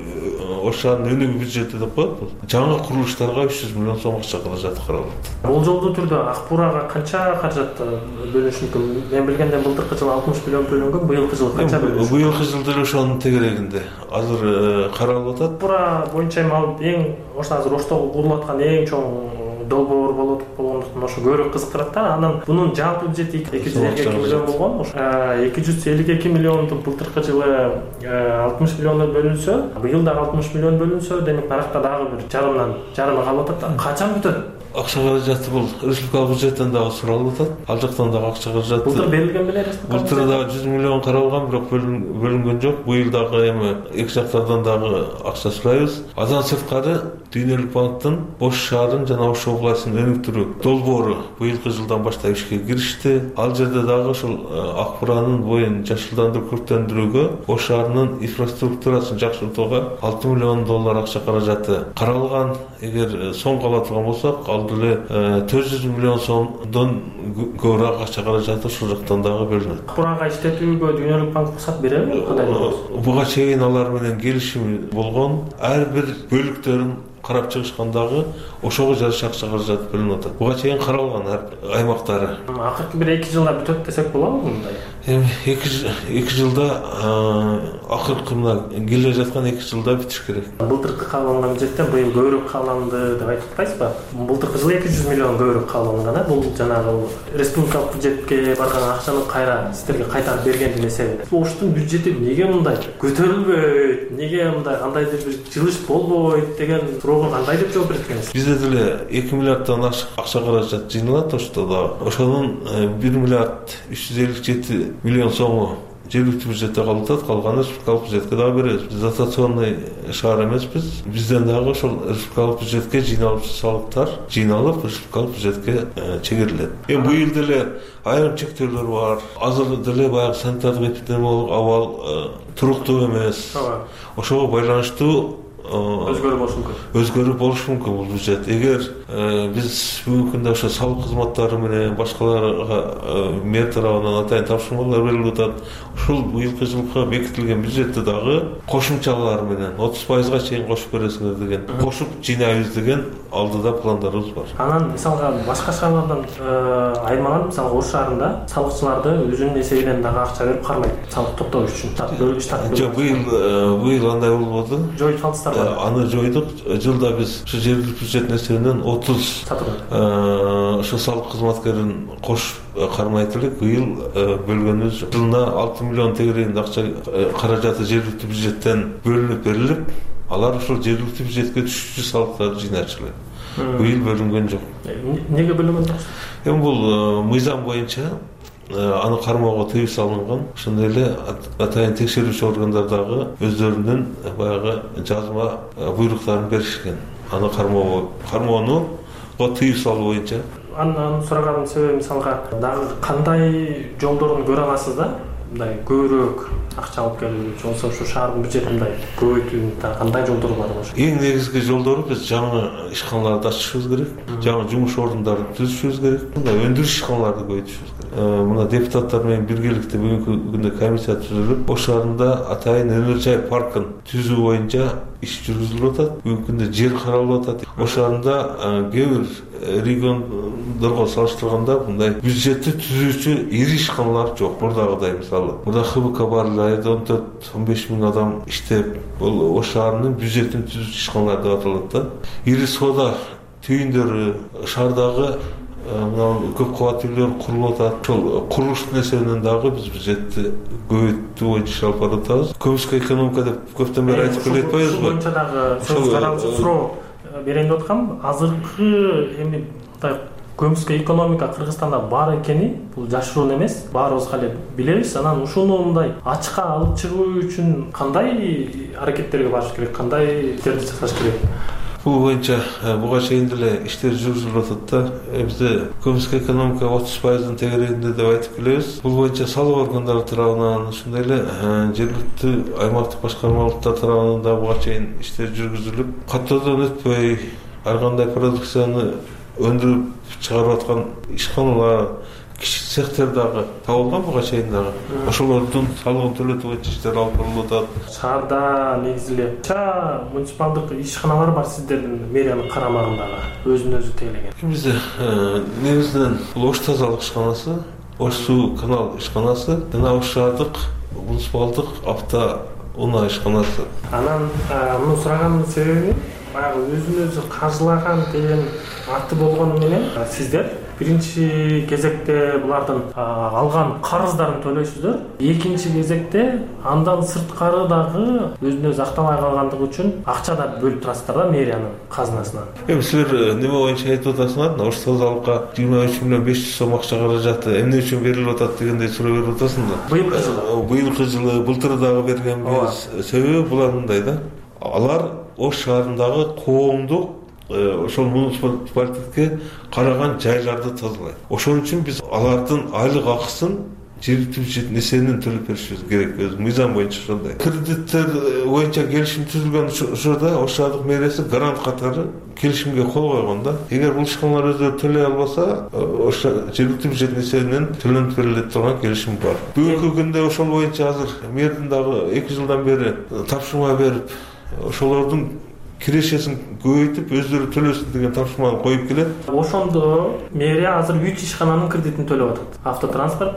Ош шаарынын өнүгүү бюджети деп коет. Жаңы курулуштарга үч жүз миллион сом акча каражаты каралат. Болжолдуу түрдө ак буурага канча каражат бөлүнүшү мүмкүн? Мен билгенден былтыркы жылы алтымыш миллион бөлүнгөн, быйылкы жылы канча бөлүнөт? Быйылкы жылы деле ошонун тегерегинде азыр каралып атат. Бура боюнча эми эң ошо азыр Оштогу курулуп аткан эң чоң долбоор болот болгондуктан ошо көбүрөөк кызыктырат да. Анан бунун жалпы бюджети эки жүз элүү эки миллион болгон. эки жүз элүү эки миллионду былтыркы жылы алтымыш миллиондон бөлүнсө, быйыл дагы алтымыш миллион бөлүнсө, демек наракта дагы бир жарымдан жарымы калып атат. Качан бүтөт? Акча каражаты бул республикалык бюджеттен дагы суралып атат. Ал жактан дагы акча каражаты. Былтыр берилген беле республика. Былтыр дагы жүз миллион каралган, бирок бөлүнгөн жок. Быйыл дагы эми эки жактардан дагы акча сурайбыз. Андан сырткары Дүйнөлүк банктын Ош шаарын жана Ош областын өнүктүрүү долбоору быйылкы жылдан баштап ишке киришти. Ал жерде дагы ошол ак буранын боюн жашылдандырып көрктөндүрүүгө, Ош шаарынын инфраструктурасын жакшыртууга алты миллион доллар акча каражаты каралган. Эгер сом кала турган болсок, ал деле төрт жүз миллион сомдон көбүрөөк акча каражаты ушул жактан дагы бөлүнөт. Ак буранга иштетүүгө Дүйнөлүк банк уруксат береби? Кандай болот? Буга чейин алар менен келишим болгон. Ар бир бөлүктөрүн карап чыгышкандагы ошого жараша акча каражат бөлүнүп атат. Буга чейин каралган ар аймактары. Акыркы бир эки жылда бүтөт десек болобу мындай? Эми эки жылда акыркы мына келе жаткан эки жылда бүтүш керек. Былтыркы кабыл алынган бюджеттен быйыл көбүрөөк кабыл алынды деп айтып атпайсызбы? Былтыркы жылы эки жүз миллион көбүрөөк кабыл алынган. Бул жанагы республикалык бюджетке барган акчаны кайра сиздерге кайтарып бергендин эсеби. Оштун бюджети эмнеге мындай көтөрүлбөйт? Эмнеге мындай кандайдыр бир жылыш болбойт деген суроого кандай деп жооп берет экенсиз? Бизде деле эки миллиарддан ашык акча каражат жыйналат Ошто да. Ошонун бир миллиард үч жүз элүү жети миллион сому жергиликтүү бюджетте калып атат, калганы республикалык бюджетке дагы беребиз. Биз дотационный шаар эмеспиз. Бизден дагы ошол республикалык бюджетке жыйналып салыктар жыйналып республикалык бюджетке чегерилет. Эми быйыл деле айрым чектөөлөр бар. Азыр деле баягы санитардык эпидемиологиялык абал туруктуу эмес. Ошого байланыштуу өзгөрүү болушу мүмкүн. Өзгөрүү болушу мүмкүн бул бюджет. Эгер биз бүгүнкү күндө ошо салык кызматтары менен башкаларга мэр тарабынан атайын тапшырмалар берилип атат. Ушул быйылкы жылга бекитилген бюджетти дагы кошумчалар менен отуз пайызга чейин кошуп бересиңер деген, кошуп жыйнайбыз деген алдыда пландарыбыз бар. Анан мисалга башка шаарлардан айырмаланып, мисалга Ош шаарында салыкчыларды өзүнүн эсебинен дагы акча берип кармайт, салык топтоо үчүн. Жок, быйыл быйыл андай болбоду. Жоюп калдыңыздар. Аны жойдук. Жылда биз ушу жергиликтүү бюджеттин эсебинен отуз ошо салык кызматкерин кошуп кармайт элек. Быйыл бөлгөнүбүз жок. Жылына алты миллион тегерегинде акча каражаты жергиликтүү бюджеттен бөлүнүп берилип, алар ошол жергиликтүү бюджетке түшүүчү салыктарды жыйначу элек. Быйыл бөлүнгөн жок. Неге бөлүнгөн? Эми бул мыйзам боюнча аны кармоого тыюу салынган. Ошондой эле атайын текшерүүчү органдар дагы өздөрүнүн баягы жазма буйруктарын беришкен. Аны кармоого кармоону тыюу салуу боюнча. Аны сураганымдын себеби мисалга дагы кандай жолдорун көрө аласыз да? Мындай көбүрөөк акча алып келүү же болбосо ушу шаардын бюджетин мындай көбөйтүүнүн кандай жолдору бар болуш? Эң негизги жолдору биз жаңы ишканаларды ачышыбыз керек, жаңы жумуш орундарын түзүшүбүз керек, өндүрүш ишканаларды көбөйтүшүбүз керек. Мына депутаттар менен биргеликте бүгүнкү күндө комиссия түзүлүп, Ош шаарында атайын өнөр жай паркын түзүү боюнча иш жүргүзүлүп атат. Бүгүнкү күндө жер каралып атат. Ош шаарында кээ бир региондорго салыштырганда мындай бюджетти түзүүчү ири ишканалар жок. Мурдагыдай мисалы, мурда ХБК бар эле, айда он төрт он беш миң адам иштеп, бул Ош шаарынын бюджетин түзүүчү ишканалар деп аталат да. Ири соода түйүндөрү шаардагы мына көп кабаттуу үйлөр курулуп атат. Ошол курулуштун эсебинен дагы биз бюджетти көбөйтүү боюнча иш алып баратабыз. Көмүскө экономика деп көптөн бери айтып келе атпайбызбы? Ошол боюнча дагы сөз каралчу суроо берейин деп аткам. Азыркы эми мындай көмүскө экономика Кыргызстанда бар экени бул жашыруун эмес, баарыбыз эле билебиз. Анан ушуну мындай ачыкка алып чыгуу үчүн кандай аракеттерге барыш керек, кандай иштерди жасаш керек? Бул боюнча буга чейин деле иштер жүргүзүлүп атат да. Бизде көмүскө экономика отуз пайыздын тегерегинде деп айтып келебиз. Бул боюнча салык органдары тарабынан, ошондой эле жергиликтүү аймактык башкармалыктар тарабынан да буга чейин иштер жүргүзүлүп, каттоодон өтпөй ар кандай продукцияны өндүрүп чыгарып аткан ишканалар, кичи цехтер дагы табылган буга чейин дагы. Ошолордун салыгын төлөтүү боюнча иштер алып барылып атат. Шаарда негизи эле канча муниципалдык ишканалар бар сиздердин мэриянын карамагындагы, өзүн өзү тейлеген? Бизде негизинен бул Ош тазалык ишканасы, Ош суу канал ишканасы жана Ош шаардык муниципалдык автоунаа ишканасы. Анан муну сураганымдын себеби баягы өзүн өзү каржылаган деген аты болгону менен сиздер биринчи кезекте булардын алган карыздарын төлөйсүздөр. Экинчи кезекте андан сырткары дагы өзүн өзү актабай калгандыгы үчүн акча да бөлүп турасыздар да мэриянын казынасынан. Эми силер неме боюнча айтып атасыңар? Ош тазалыкка жыйырма үч миллион беш жүз сом акча каражаты эмне үчүн берилип атат дегендей суроо берип атасыңдар. Быйылкы жылы. Быйылкы жылы былтыр дагы бергенбиз. Себеби булар мындай да. Алар Ош шаарындагы коомдук ошол муниципалитетке караган жайларды тазалайт. Ошон үчүн биз алардын айлык акысын жергиликтүү бюджеттин эсебинен төлөп беришибиз керек. Өз мыйзам боюнча ошондой. Кредиттер боюнча келишим түзүлгөн учурда Ош шаардык мэриясы грант катары келишимге кол койгон да. Эгер бул ишканалар өздөрү төлөй албаса, Ош жергиликтүү бюджеттин эсебинен төлөнүп берилет турган келишим бар. Бүгүнкү күндө ошол боюнча азыр мэрдин дагы эки жылдан бери тапшырма берип, ошолордун кирешесин көбөйтүп өздөрү төлөсүн деген тапшырманы коюп келет. Ошондо мэрия азыр үч ишкананын кредитин төлөп атат. Автотранспорт,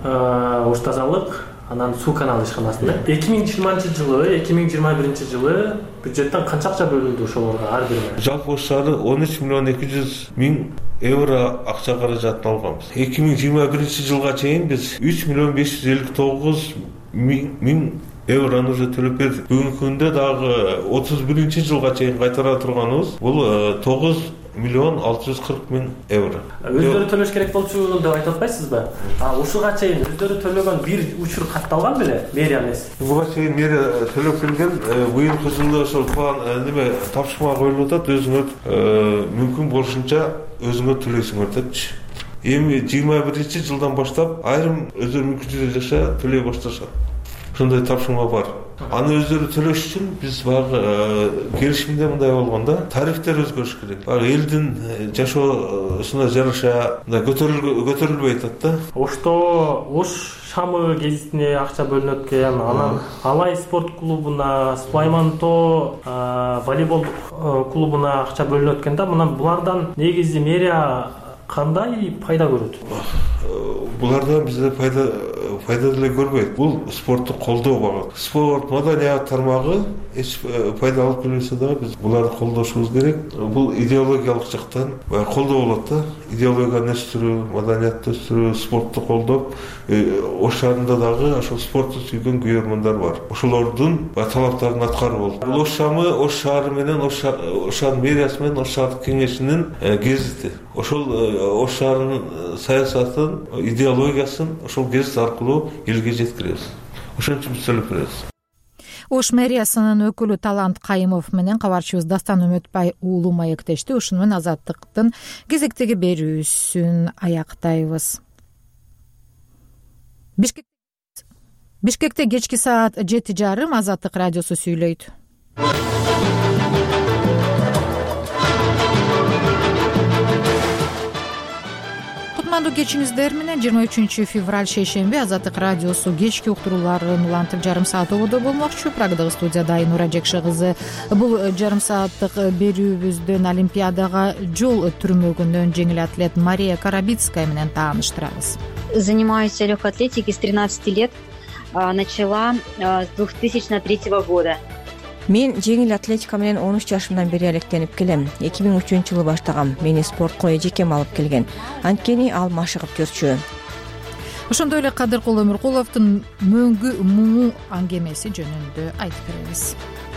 Ош тазалык, анан суу канал ишканасын. эки миң жыйырманчы жылы, эки миң жыйырма биринчи жылы бюджеттен канча акча бөлүндү ошолорго ар бирине? Жалпы Ош шаары он үч миллион эки жүз миң евро акча каражатын алганбыз. эки миң жыйырма биринчи жылга чейин биз үч миллион беш жүз элүү тогуз миң еврону уже төлөп бердик. Бүгүнкү күндө дагы отуз биринчи жылга чейин кайтара турганыбыз бул тогуз миллион алты жүз кырк миң евро. Өздөрү төлөш керек болчу деп айтып атпайсызбы? А ушуга чейин өздөрү төлөгөн бир учур катталган беле мэрия эмес? Буга чейин мэрия төлөп келген. Быйылкы жылы ошол план неме тапшырма коюлуп атат. Өзүңөр мүмкүн болушунча өзүңөр төлөйсүңөр депчи. Эми жыйырма биринчи жылдан баштап айрым өздөрү мүмкүнчүлүгү жаша төлөй башташат. Ошондой тапшырма бар. Аны өздөрү төлөш үчүн биз баягы келишимде мындай болгондо тарифтер өзгөрүш керек. Баягы элдин жашоосуна жараша мындай көтөрүлбөй атат да. Ошто Ош шамы гезитине акча бөлүнөт экен, анан Алай спорт клубуна, Сулайман Тоо волейбол клубуна акча бөлүнөт экен да. Мына булардан негизи мэрия кандай пайда көрөт? Булардан бизде пайда пайда деле көрбөйт. Бул спортту колдоо багыт. Спорт маданият тармагы эч пайда алып келбесе дагы биз буларды колдошубуз керек. Бул идеологиялык жактан колдоо болот да. Идеологияны өстүрүү, маданиятты өстүрүү, спортту колдоп, Ош шаарында дагы ошол спортту сүйгөн күйөрмандар бар. Ошолордун талаптарын аткаруу болот. Бул Ош шамы Ош шаары менен Ош шаардын мэриясы менен Ош шаардык кеңешинин гезити. Ошол Ош шаарынын саясатын, идеологиясын ошол гезит аркылуу элге жеткиребиз. Ошон үчүн биз төлөп беребиз. Ош мэриясынын өкүлү Талант Кайымов менен кабарчыбыз Дастан Үмүтбай уулу маектешти. Ушуну менен Азаттыктын кезектеги берүүсүн аяктайбыз. Бишкекте кечки саат жети жарым Азаттык радиосу сүйлөйт. Кутмандуу кечиңиздер менен жыйырма үчүнчү февраль шейшемби Азаттык радиосу кечки уктурууларын улантып жарым саат ободо болмокчу. Прогдагы студияда Айнура Жекше кызы. Бул жарым сааттык берүүбүздөн Олимпиадага жол түрмөгүнөн жеңил атлет Мария Карабицкая менен тааныштырабыз. Занимаюсь легкой атлетикой с тринадцати лет. Начала с две тысячи третьего года. Мен жеңил атлетика менен он үч жашымдан бери алектенип келем. эки миң үчүнчү жылы баштагам. Мени спортко эжекем алып келген. Анткени ал машыгып жүрчү. Ошондой эле Кадыркул Өмүркуловдун мөңгү муңу аңгемеси жөнүндө айтып беребиз.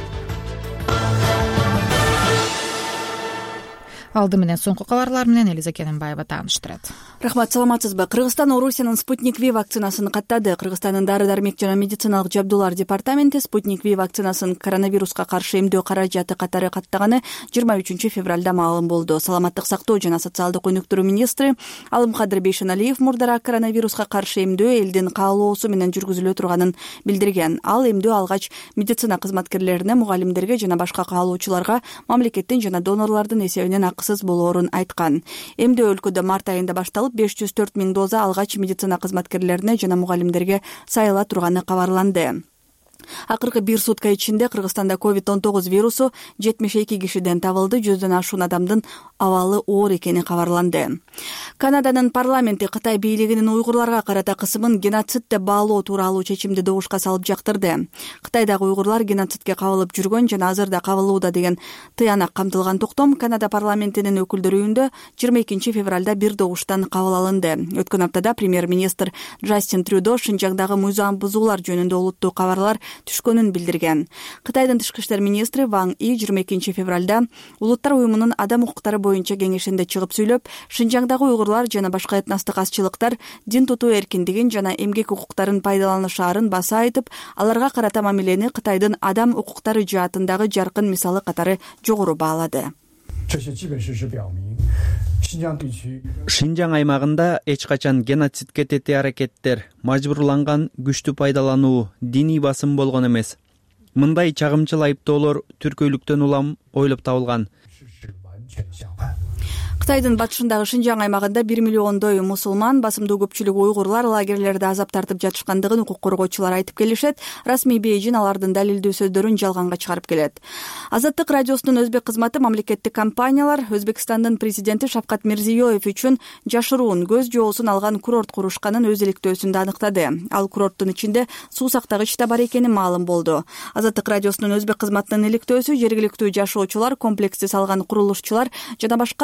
Алды менен соңку кабарлар менен Элиза Кененбаева тааныштырат. Рахмат, саламатсызбы? Кыргызстан Орусиянын Спутник Ви вакцинасын каттады. Кыргызстандын дары-дармек жана медициналык жабдуулар департаменти Спутник Ви вакцинасын коронавируска каршы эмдөө каражаты катары каттаганы жыйырма үчүнчү февралда маалым болду. Саламаттык сактоо жана социалдык өнүктүрүү министри Алымкадыр Бейшеналиев мурдара коронавируска каршы эмдөө элдин каалоосу менен жүргүзүлө турганын билдирген. Ал эмдөө алгач медицина кызматкерлерине, мугалимдерге жана башка каалоочуларга мамлекеттин жана донорлордун эсебинен акысыз болоорун айткан. Эмдөө өлкөдө март айында башталып, беш жүз төрт миң доза алгач медицина кызматкерлерине жана мугалимдерге сайыла турганы кабарланды. Акыркы бир сутка ичинде Кыргызстанда ковид он тогуз вирусу жетимиш эки кишиден табылды, жүздөн ашуун адамдын абалы оор экени кабарланды. Канаданын парламенти Кытай бийлигинин уйгурларга карата кысымын геноцид деп баалоо тууралуу чечимди добушка салып жактырды. Кытайдагы уйгурлар геноцидке кабылып жүргөн жана азырда кабылууда деген тыянак камтылган токтом Канада парламентинин өкүлдөр үйүндө жыйырма экинчи февралда бир добуштан кабыл алынды. Өткөн аптада премьер-министр Джастин Трюдо Шинжаңдагы мыйзам бузуулар жөнүндө олуттуу кабарлар түшкөнүн билдирген. Кытайдын тышкы иштер министри Ван И жыйырма экинчи февралда Улуттар уюмунун адам укуктары боюнча кеңешинде чыгып сүйлөп, Шинжаңдагы уйгурлар жана башка этностук азчылыктар дин тутуу эркиндигин жана эмгек укуктарын пайдаланышаарын баса айтып, аларга карата мамилени Кытайдын адам укуктары жаатындагы жаркын мисалы катары жогору баалады. Шинжаң аймагында эч качан геноцидке тете аракеттер, мажбурланган күчтү пайдалануу, диний басым болгон эмес. Мындай чагымчыл айыптоолор түркөйлүктөн улам ойлоп табылган. Кытайдын батышындагы Шинжаң аймагында бир миллиондой мусулман, басымдуу көпчүлүгү уйгурлар лагерлерде азап тартып жатышкандыгын укук коргоочулар айтып келишет. Расмий Бейжин алардын далилдүү сөздөрүн жалганга чыгарып келет. Азаттык радиосунун өзбек кызматы мамлекеттик компаниялар Өзбекстандын президенти Шавкат Мирзиёев үчүн жашыруун көз жоосун алган курорт курушканын өз иликтөөсүндө аныктады. Ал курорттун ичинде суу сактагыч да бар экени маалым болду. Азаттык радиосунун өзбек кызматынын иликтөөсү жергиликтүү жашоочулар, комплекси салган курулушчулар жана башка курорт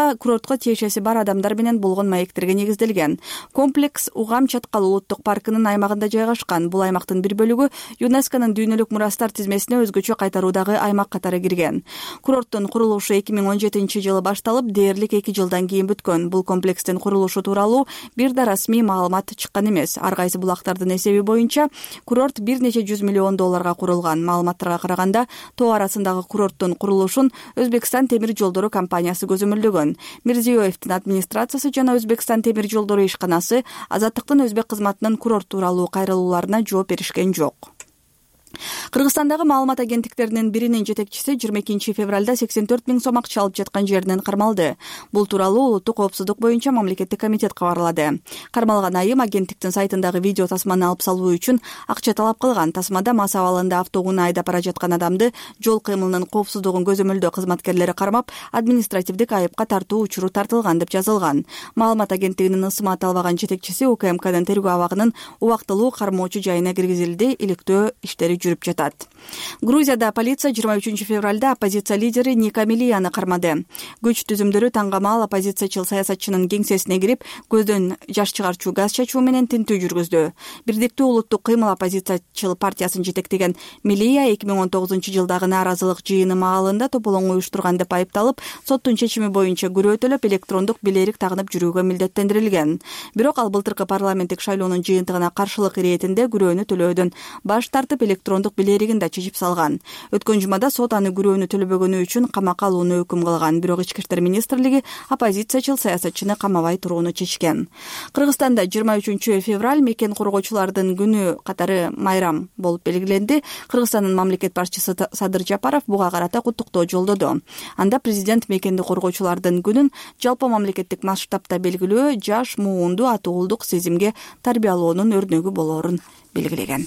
спортко тиешеси бар адамдар менен болгон маектерге негизделген. Комплекс Угам Чаткал улуттук паркынын аймагында жайгашкан. Бул аймактын бир бөлүгү ЮНЕСКОнун дүйнөлүк мурастар тизмесине өзгөчө кайтаруудагы аймак катары кирген. Курорттун курулушу эки миң он жетинчи жылы башталып, дээрлик эки жылдан кийин бүткөн. Бул комплекстин курулушу тууралуу бир да расмий маалымат чыккан эмес. Ар кайсы булактардын эсеби боюнча курорт бир нече жүз миллион долларга курулган. Маалыматтарга караганда, тоо арасындагы курорттун курулушун Өзбекстан темир жолдору компаниясы көзөмөлдөгөн. Мирзиёевдин администрациясы жана Өзбекстан темир жолдору ишканасы Азаттыктын өзбек кызматынын курорт тууралуу кайрылууларына жооп беришкен жок. Кыргызстандагы маалымат агенттиктеринин биринин жетекчиси жыйырма экинчи февралда сексен төрт миң сом акча алып жаткан жеринен кармалды. Бул тууралуу улуттук коопсуздук боюнча мамлекеттик комитет кабарлады. Кармалган айым агенттиктин сайтындагы видео тасманы алып салуу үчүн акча талап кылган. Тасмада мас абалында автоунаа айдап бара жаткан адамды жол кыймылынын коопсуздугун көзөмөлдөө кызматкерлери кармап, административдик айыпка тартуу учуру тартылган деп жазылган. Маалымат агенттигинин ысымы аталбаган жетекчиси УКМКнын тергөө абагынын убактылуу кармоочу жайына киргизилди. Иликтөө иштери жүрүп жатат. Грузияда полиция жыйырма үчүнчү февралда оппозиция лидери Ника Мелияны кармады. Күч түзүмдөрү таңгамал оппозициячыл саясатчынын кеңсесине кирип, көздөн жаш чыгарчу газ чачуу менен тинтүү жүргүздү. Бирдиктүү улуттук кыймыл оппозициячыл партиясын жетектеген Мелия эки миң он тогузунчу жылдагы нааразылык жыйыны маалында тополоң уюштурган деп айыпталып, соттун чечими боюнча күрөө төлөп, электрондук билерик тагынып жүрүүгө милдеттендирилген. Бирок ал былтыркы парламенттик шайлоонун жыйынтыгына каршылык иретинде күрөөнү төлөөдөн баш тартып, электрондук билеригин да чечип салган. Өткөн жумада сот аны күрөөнү төлөбөгөнү үчүн камакка алууну өкүм кылган. Бирок Ички иштер министрлиги оппозициячыл саясатчыны камабай турууну чечкен. Кыргызстанда жыйырма үчүнчү февраль мекен коргоочулардын күнү катары майрам болуп белгиленди. Кыргызстандын мамлекет башчысы Садыр Жапаров буга карата куттуктоо жолдоду. Анда президент мекенди коргоочулардын күнүн жалпы мамлекеттик масштабта белгилөө, жаш, муунду, атуулдук сезимге тарбиялоонун өрнөгү болоорун белгилеген.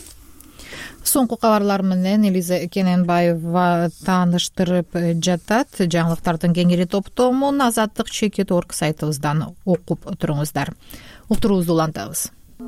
Соңку кабарлар менен Элиза Кененбаева тааныштырып жатат. Жаңылыктардын кеңири топтомун Азаттык чекит точка орг сайтыбыздан окуп туруңуздар. Уктуруубузду улантабыз.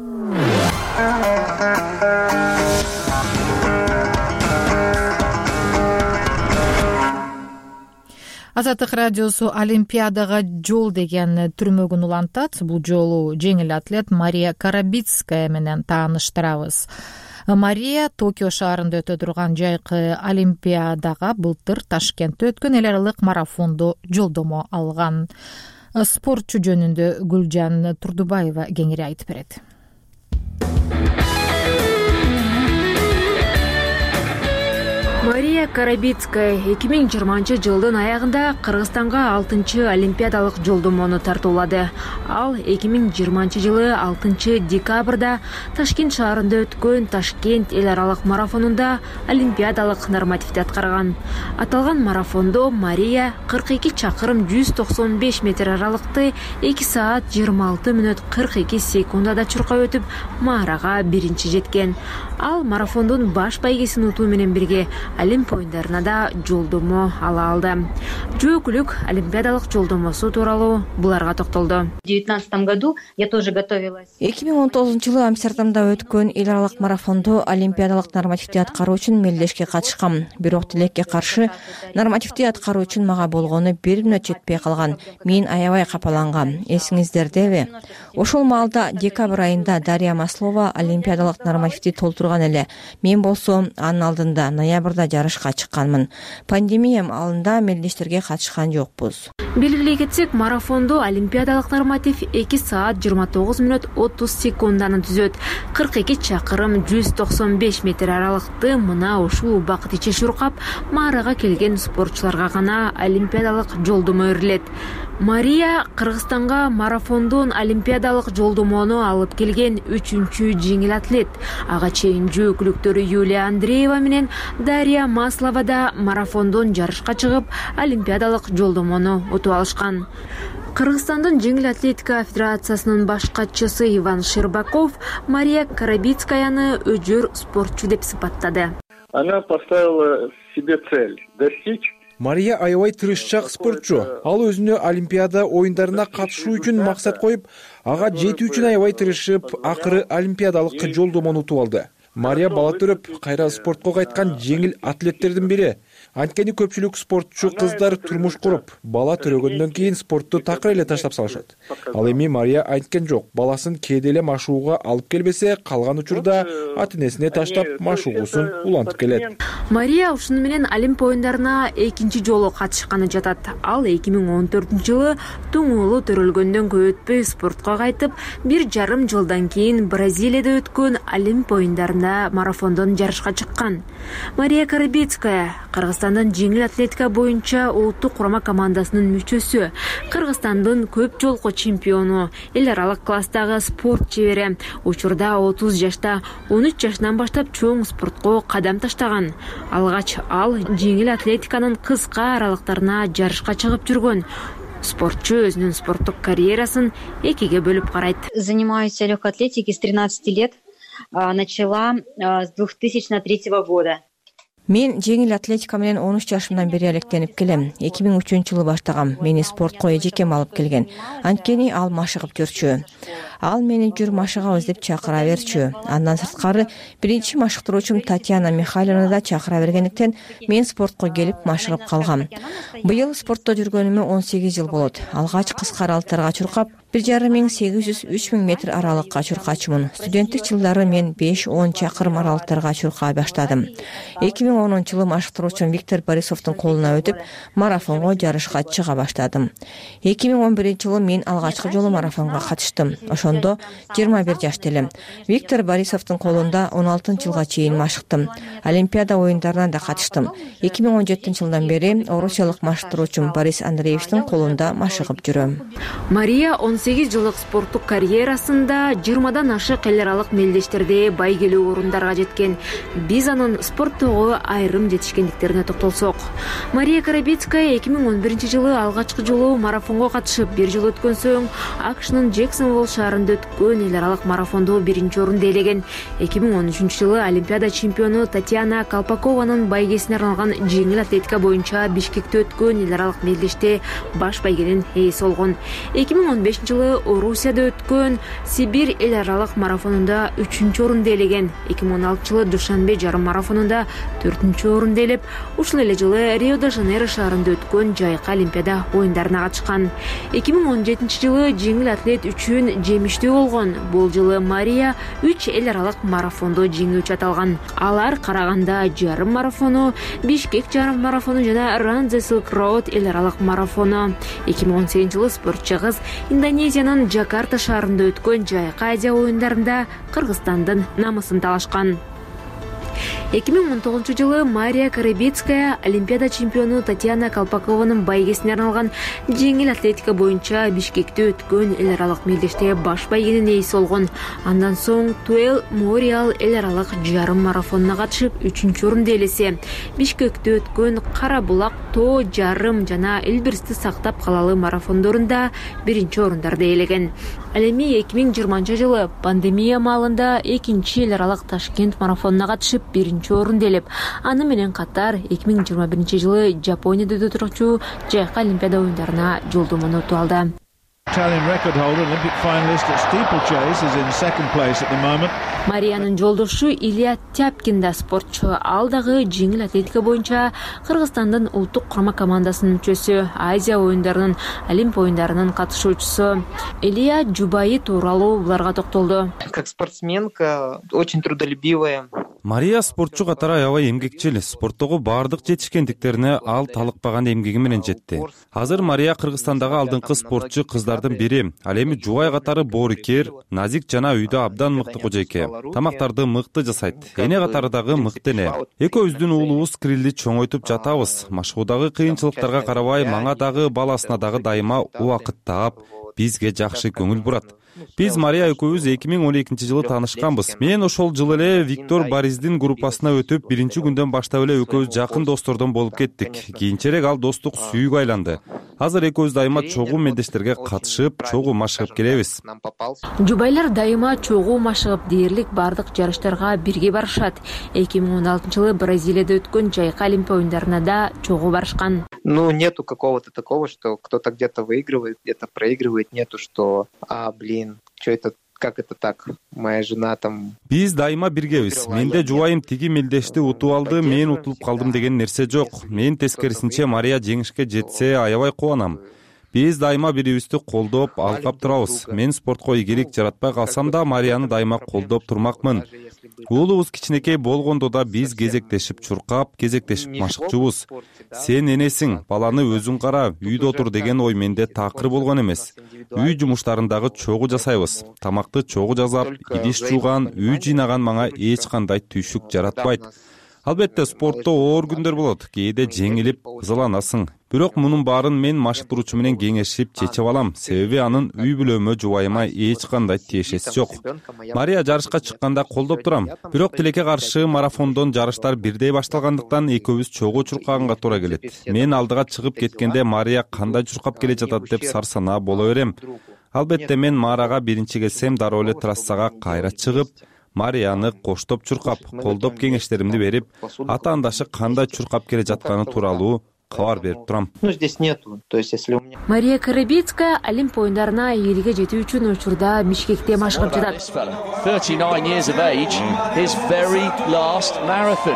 Азаттык радиосу Олимпиадага жол деген түрмөгүн улантат. Бул жолу жеңил атлет Мария Карабицкая менен тааныштырабыз. Мария Токио шаарында өтө турган жайкы Олимпиадага былтыр Ташкентте өткөн эл аралык марафондо жолдомо алган. Спортчу жөнүндө Гүлжан Турдубаева кеңири айтып берет. Мария Карабицкая эки миң жыйырманчы жылдын аягында Кыргызстанга алтынчы олимпиадалык жолдомону тартуулады. Ал эки миң жыйырманчы жылы алтынчы декабрда Ташкент шаарында өткөн Ташкент эл аралык марафонунда олимпиадалык нормативди аткарган. Аталган марафондо Мария кырк эки чакырым жүз токсон беш метр аралыкты эки саат жыйырма алты мүнөт кырк эки секундада чуркап өтүп, маарага биринчи жеткен. Ал марафондун баш байгесин утуу менен бирге Олимп оюндарына да жолдомо ала алды. Жөөкүлүк олимпиадалык жолдомосу тууралуу буларга токтолду. В две тысячи девятнадцатом году я тоже готовилась. эки миң он тогузунчу жылы Амстердамда өткөн эл аралык марафондо олимпиадалык нормативди аткаруу үчүн мелдешке катышкам. Бирок тилекке каршы нормативди аткаруу үчүн мага болгону бир мүнөт жетпей калган. Мен аябай капалангам. Эсиңиздердеби? Ошол маалда декабрь айында Дарья Маслова олимпиадалык нормативди толтурган эле. Мен болсо анын алдында ноябрда жарышка чыкканмын. Пандемия алында мелдештерге катышкан жокпуз. Белгилей кетсек, марафондо олимпиадалык норматив эки саат жыйырма тогуз мүнөт отуз секунданы түзөт. кырк эки чакырым жүз токсон беш метр аралыкты мына ушул убакыт ичи чуркап, маарага келген спортчуларга гана олимпиадалык жолдомо берилет. Мария Кыргызстанга марафондон олимпиадалык жолдомону алып келген үчүнчү жеңил атлет. Ага чейин жөөкүлүктөрү Юлия Андреева менен Дарья Маслова да марафондон жарышка чыгып, олимпиадалык жолдомону утуп алышкан. Кыргызстандын жеңил атлетика федерациясынын баш катчысы Иван Щербаков Мария Карабицкаяны өжөр спортчу деп сыпаттады. Она поставила себе цель достичь. Мария аябай тырышчак спортчу. Ал өзүнө олимпиада оюндарына катышуу үчүн максат коюп, ага жетүү үчүн аябай тырышып, акыры олимпиадалык жолдомону утуп алды. Мария бала төрөп, кайра спортко кайткан жеңил атлеттердин бири. Анткени көпчүлүк спортчу кыздар турмуш куруп, бала төрөгөндөн кийин спортту такыр эле таштап салышат. Ал эми Мария айткен жок. Баласын кээде эле машыгууга алып келбесе, калган учурда ата-энесине таштап машыгуусун улантып келет. Мария ушуну менен Олимп оюндарына экинчи жолу катышканы жатат. Ал эки миң он төртүнчү жылы туңуулу төрөлгөндөн көп өтпөй спортко кайтып, бир жарым жылдан кийин Бразилияда өткөн Олимп оюндарында марафондон жарышка чыккан. Мария Карабецкая Кыргызстандын жеңил атлетика боюнча улуттук курама командасынын мүчөсү, Кыргызстандын көп жолку чемпиону, эл аралык класстагы спорт чебери. Учурда отуз жашта он үч жашынан баштап чоң спортко кадам таштаган. Алгач ал жеңил атлетиканын кыска аралыктарына жарышка чыгып жүргөн. Спортчу өзүнүн спорттук карьерасын экиге бөлүп карайт. Занимаюсь легкой атлетикой с тринадцати лет. Начала с две тысячи третьего года. Мен жеңил атлетика менен он үч жашымдан бери алектенип келем. эки миң үчүнчү жылы баштагам. Мени спортко эжекем алып келген. Анткени ал машыгып жүрчү. Ал мени жүр машыгабыз деп чакыра берчү. Андан сырткары биринчи машыктыруучум Татьяна Михайловна да чакыра бергендиктен мен спортко келип машыгып калгам. Быйыл спортто жүргөнүмө он сегиз жыл болот. Алгач кыска аралыктарга чуркап, бир жарым миң сегиз жүз үч миң метр аралыкка чуркачумун. Студенттик жылдары мен беш он чакырым аралыктарга чуркай баштадым. эки миң онунчу жылы машыктыруучум Виктор Борисовдун колуна өтүп, марафонго жарышка чыга баштадым. эки миң он биринчи жылы мен алгачкы жолу марафонго катыштым. Ошондо жыйырма бир жашта элем. Виктор Борисовдун колунда он алтынчы жылга чейин машыктым. Олимпиада оюндарына да катыштым. эки миң он жетинчи жылдан бери орусиялык машыктыруучум Борис Андреевичтин колунда машыгып жүрөм. Мария он сегиз жылдык спорттук карьерасында жыйырмадан ашык эл аралык мелдештерде байгелүү орундарга жеткен. Биз анын спорттогу айрым жетишкендиктерине токтолсок. Мария Карабецкая эки миң он биринчи жылы алгачкы жолу марафонго катышып, бир жыл өткөн соң АКШнын Джексонвилл шаарында өткөн эл аралык марафондо биринчи орунду ээлеген. эки миң он үчүнчү жылы Олимпиада чемпиону Татьяна Колпакованын байгесине арналган жеңил атлетика боюнча Бишкекте өткөн эл аралык мелдеште баш байгенин ээси болгон. эки миң он бешинчи жылы Орусияда өткөн Сибирь эл аралык марафонунда үчүнчү орунду ээлеген. эки миң он алтынчы жылы Душанбе жарым марафонунда төртүнчү орунду ээлеп, ушул эле жылы Рио-де-Жанейро шаарында өткөн жайкы Олимпиада оюндарына катышкан. эки миң он жетинчи жылы жеңил атлет үчүн жемиштүү болгон. Бул жылы Мария үч эл аралык марафондо жеңүүчү аталган. Алар Караганда жарым марафону, Бишкек жарым марафону жана Run the Silk Road эл аралык марафону. эки миң он сегизинчи жылы спортчу кыз Индонезиянын Жакарта шаарында өткөн жайкы Азия оюндарында Кыргызстандын намысын талашкан. эки миң он тогузунчу жылы Мария Карабецкая Олимпиада чемпиону Татьяна Колпакованын байгесине арналган жеңил атлетика боюнча Бишкекте өткөн эл аралык мелдеште баш байгенин ээси болгон. Андан соң Туэл Мориал эл аралык жарым марафонуна катышып үчүнчү орунду ээлесе, Бишкекте өткөн Кара булак тоо жарым жана Элбирсти сактап калалы марафондорунда биринчи орундарды ээлеген. Ал эми эки миң жыйырманчы жылы пандемия маалында экинчи эл аралык Ташкент марафонуна катышып биринчи орунду ээлеп, аны менен катар эки миң жыйырма биринчи жылы Жапонияда өтө турчу жайкы Олимпиада оюндарына жолдомону утуп алды. Italian record holder, Olympic finalist at steeplechase, is in second place at the moment. Мариянын жолдошу Илья Тяпкин да спортчу. Ал дагы жеңил атлетика боюнча Кыргызстандын улуттук курама командасынын мүчөсү, Азия оюндарынын, Олимп оюндарынын катышуучусу. Илья жубайы тууралуу буларга токтолду. Как спортсменка, очень трудолюбивая. Мария спортчу катары аябай эмгекчил. Спорттогу баардык жетишкендиктерине ал талыкпаган эмгеги менен жетти. Азыр Мария Кыргызстандагы алдыңкы спортчу кыздардын бири. Ал эми жубай катары боорукер, назик жана үйдө абдан мыкты кожойке. Тамактарды мыкты жасайт. Эне катары дагы мыкты эне. Экөөбүздүн уулубуз Кирилди чоңойтуп жатабыз. Машыгуудагы кыйынчылыктарга карабай, мага дагы баласына дагы дайыма убакыт таап, бизге жакшы көңүл бурат. Биз Мария экөөбүз эки миң он экинчи жылы таанышканбыз. Мен ошол жылы эле Виктор Бориздин группасына өтүп, биринчи күндөн баштап эле экөөбүз жакын достордон болуп кеттик. Кийинчерээк ал достук сүйүүгө айланды. Азыр экөөбүз дайыма чогуу мелдештерге катышып, чогуу машыгып келебиз. Жубайлар дайыма чогуу машыгып, дээрлик бардык жарыштарга бирге барышат. эки миң он алтынчы жылы Бразилияда өткөн жайкы Олимпиада оюндарына да чогуу барышкан. Ну, нету какого-то такого, что кто-то где-то выигрывает, где-то проигрывает, нету, что, а, блин, что это как это так, моя жена там. Биз дайыма биргебиз. Менде жубайым тиги мелдешти утуп алды, мен утулуп калдым деген нерсе жок. Мен тескерисинче Мария жеңишке жетсе аябай кубанам. Биз дайыма бирибизди колдоп, алкап турабыз. Мен спортко ийгилик жаратпай калсам да Марияны дайыма колдоп турмакмын. Уулубуз кичинекей болгондо да биз кезектешип чуркап, кезектешип машыкчубуз. Сен энесиң, баланы өзүң кара, үйдө отур деген ой менде такыр болгон эмес. Үй жумуштарындагы чогуу жасайбыз. Тамакты чогуу жасап, идиш жууган, үй жыйнаган мага эч кандай түйшүк жаратпайт. Албетте спортто оор күндөр болот, кээде жеңилип, кызыланасың. Бирок мунун баарын мен машыктыруучу менен кеңешип чечип алам, себеби анын үй бүлөмө жубайыма эч кандай тиешеси жок. Мария жарышка чыкканда колдоп турам. Бирок тилекке каршы марафондон жарыштар бирдей башталгандыктан экөөбүз чогуу чуркаганга туура келет. Мен алдыга чыгып кеткенде Мария кандай чуркап келе жатат деп сарсанаа боло берем. Албетте мен Марага биринчи келсем дароо эле трассага кайра чыгып, Марияны коштоп чуркап, колдоп кеңештеримди берип, ата-андашы кандай чуркап келе жатканы тууралуу кабар берип турам. Ну здесь нету, то есть если у меня. Мария Карабецкая Олимп оюндарына элге жетүү үчүн учурда Бишкекте машыгып жатат. thirty-nine years of age, his very last marathon.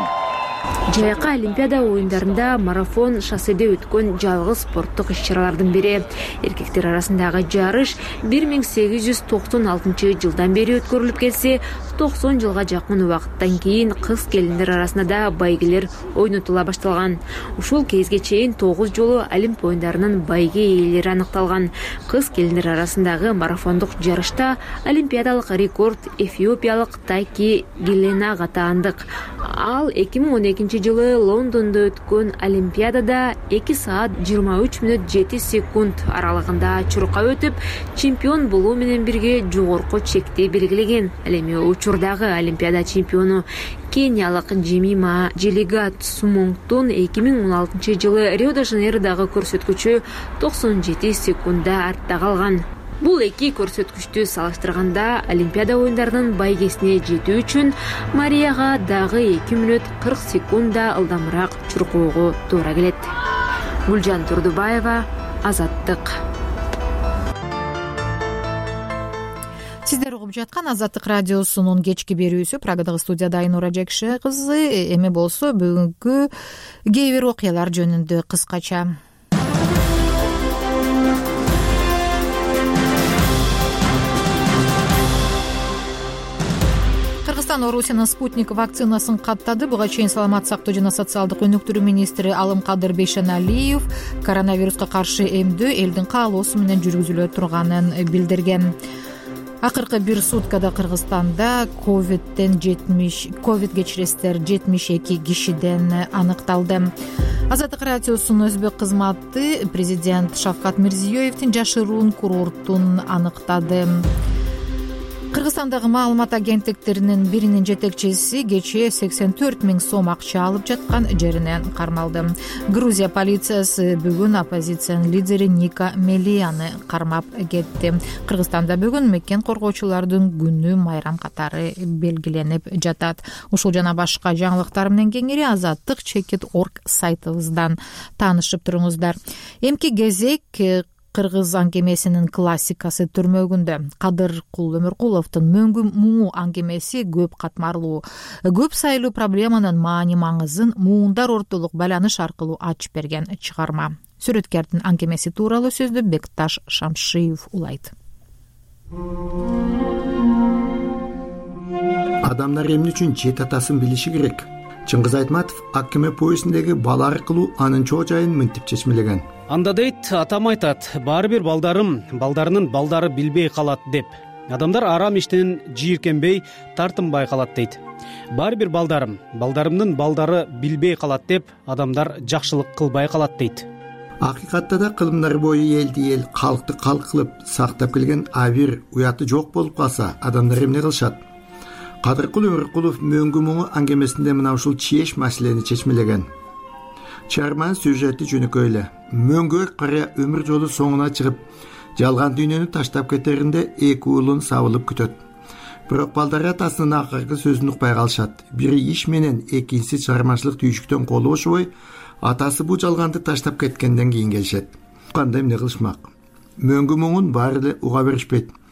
Жайкы Олимпиада оюндарында марафон шосседе өткөн жалгыз спорттук иш-чаралардын бири. Эркектер арасындагы жарыш бир миң сегиз жүз токсон алтынчы жылдан бери өткөрүлүп келсе, токсон жылга жакын убакыттан кийин кыз-келиндер арасында да байгелер ойнотула башталган. Ушул кезге чейин тогуз жолу Олимп оюндарынын байге ээлери аныкталган. Кыз-келиндер арасындагы марафондук жарышта олимпиадалык рекорд эфиопиялык Таки Гиленага таандык. Ал эки миң он экинчи жылы Лондондо өткөн Олимпиадада эки саат жыйырма үч мүнөт жети секунд аралыгында чуркап өтүп, чемпион болуу менен бирге жогорку чекти белгилеген. Ал эми учурдагы Олимпиада чемпиону кениялык Жемима Желигат Сумонгтун эки миң он алтынчы жылы Рио-де-Жанейродагы көрсөткүчү токсон жети секундда артта калган. Бул эки көрсөткүчтү салыштырганда Олимпиада оюндарынын байгесине жетүү үчүн Марияга дагы эки мүнөт кырк секундда ылдамыраак чуркоого туура келет. Гүлжан Турдубаева, Азаттык. Сиздер угуп жаткан Азаттык радиосунун кечки берүүсү. Прагадагы студияда Айнура Жекше кызы. Эми болсо бүгүнкү кээ бир окуялар жөнүндө кыскача. Кыргызстан Орусиянын Спутник вакцинасын каттады. Буга чейин саламат сактоо жана социалдык өнүктүрүү министри Алымкадыр Бейшеналиев коронавируска каршы эмдөө элдин каалоосу менен жүргүзүлө турганын билдирген. Акыркы бир суткада Кыргызстанда ковидден жетимиш ковид кечиресиздер жетимиш эки кишиден аныкталды. Азаттык радиосунун өзбек кызматы президент Шавкат Мирзиёевдин жашыруун курортун аныктады. Кыргызстандагы маалымат агенттиктеринин биринин жетекчиси кечээ сексен төрт миң сом акча алып жаткан жеринен кармалды. Грузия полициясы бүгүн оппозициянын лидери Ника Мелияны кармап кетти. Кыргызстанда бүгүн мекен коргоочулардын күнү майрам катары белгиленип жатат. Ушул жана башка жаңылыктар менен кеңири азаттык чекит точка орг сайтыбыздан таанышып туруңуздар. Эмки кезек Кыргыз аңгемесинин классикасы түрмөгүндө. Кадыркул Өмүркуловдун Мөңгү муңу аңгемеси көп катмарлуу. Көп сайлуу проблеманын маани маңызын муундар ортолук байланыш аркылуу ачып берген чыгарма. Сүрөткөрдүн аңгемеси тууралуу сөздү Бекташ Шамшиев улайт. Адамдар эмне үчүн чет атасын билиши керек? Чыңгыз Айтматов Аккеме повестиндеги бала аркылуу анын чоо жайын мынтип чечмелеген. Анда дейт, атам айтат, баары бир балдарым, балдарынын балдары билбей калат деп. Адамдар арам иштен жийиркенбей, тартынбай калат дейт. Баары бир балдарым, балдарымдын балдары билбей калат деп, адамдар жакшылык кылбай калат дейт. Акыйкатта да кылымдар бою элди эл, калкты калк кылып сактап келген абир уяты жок болуп калса, адамдар эмне кылышат? Кадыркул Өмүркулов Мөңгү муңу аңгемесинде мына ушул чеш маселени чечмелеген. Чыгарманын сюжети жөнөкөй эле. Мөңгү кара өмүр жолу соңуна чыгып, жалган дүйнөнү таштап кетеринде эки уулун сабылып күтөт. Бирок балдары атасынын акыркы сөзүн укпай калышат. Бири иш менен, экинчиси чыгармачылык түйшүктөн колу бошобой, атасы бул жалганды таштап кеткенден кийин келишет. Кандай эмне кылышмак? Мөңгү муңун баары эле уга беришпейт.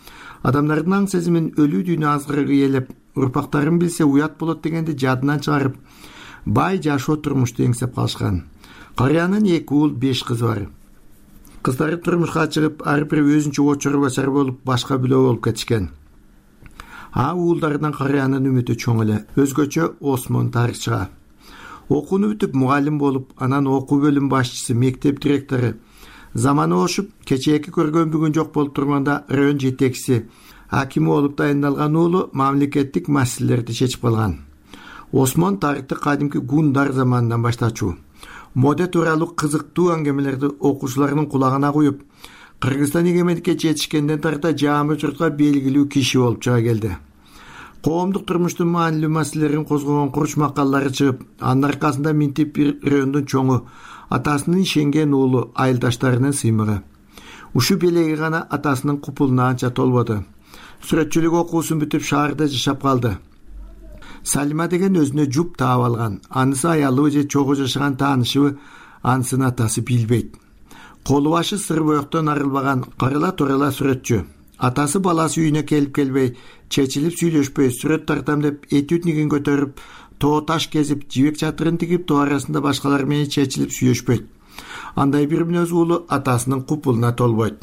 Адамдардын аң сезимин өлүү дүйнө азгырыгы элеп, урпактарын билсе уят болот дегенди жадынан чыгарып, бай жашоо турмушту эңсеп калышкан. Карыянын эки уул, беш кызы бар. Кыздары турмушка чыгып, ар бири өзүнчө очор бачар болуп, башка бөлө болуп кетишкен. А уулдарынан карыянын үмүтү чоң эле. Өзгөчө Осмон тарыхчыга. Окууну бүтүп мугалим болуп, анан окуу бөлүм башчысы, мектеп директору. Заманы ошуп, кечээки көргөн бүгүн жок болуп турганда район жетекчиси, акими болуп дайындалган уулу мамлекеттик маселелерди чечип калган. Осмон тарыхты кадимки гундар заманынан баштачу. Мода тууралуу кызыктуу аңгемелерди окуучулардын кулагына куюп, Кыргызстан эгемендикке жетишкенден тарта жаамы журтка белгилүү киши болуп чыга келди. Коомдук турмуштун маанилүү маселелерин козгогон курч макаллары чыгып, анын аркасында минтип бир райондун чоңу, атасынын ишенген уулу, айылдаштарынын сыймыгы. Ушу белеги гана атасынын купулуна анча толбоду. Сүрөтчүлүк окуусун бүтүп шаарда жашап калды. Салима деген өзүнө жуп таап алган. Анысы аялы же чогуу жашаган таанышыбы, анысынын атасы билбейт. Колу башы сыр боектон арылбаган карыла турала сүрөтчү. Атасы баласы үйүнө келип келбей, чечилип сүйлөшпөй, сүрөт тартам деп этүтнигин көтөрүп, тоо таш кезип, жибек чатырын тигип, тоо арасында башкалар менен чечилип сүйлөшпөйт. Андай бир мүнөз уулу атасынын купулуна толбойт.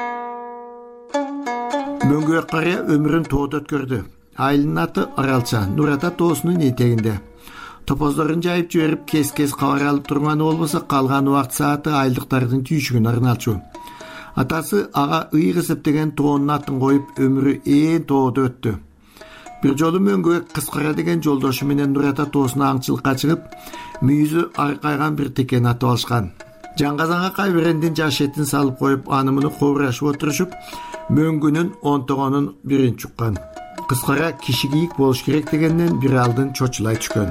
Мөңгүбек карыя өмүрүн тоодо өткөрдү. Айылынын аты Аралча, Нурата тоосунун этегинде. Топоздорун жайып жиберип, кес-кес кабар алып турганы болбосо, калган убакыт сааты айылдыктардын түйшүгүн арналчу. Атасы ага ыйык эсептеген тоонун атын коюп, өмүрү ээн тоодо өттү. Бир жолу Мөңгүбек Кыскара деген жолдошу менен Нурата тоосуна аңчылыкка чыгып, мүйүзү аркайган бир текен атып алышкан. Жаңгазанга кайберендин жаш этин салып коюп, аны муну кобурашып отурушуп, мөңгүнүн онтогонун бирин чуккан. Кыскара киши кийик болуш керек дегенден бир алдын чочулай түшкөн.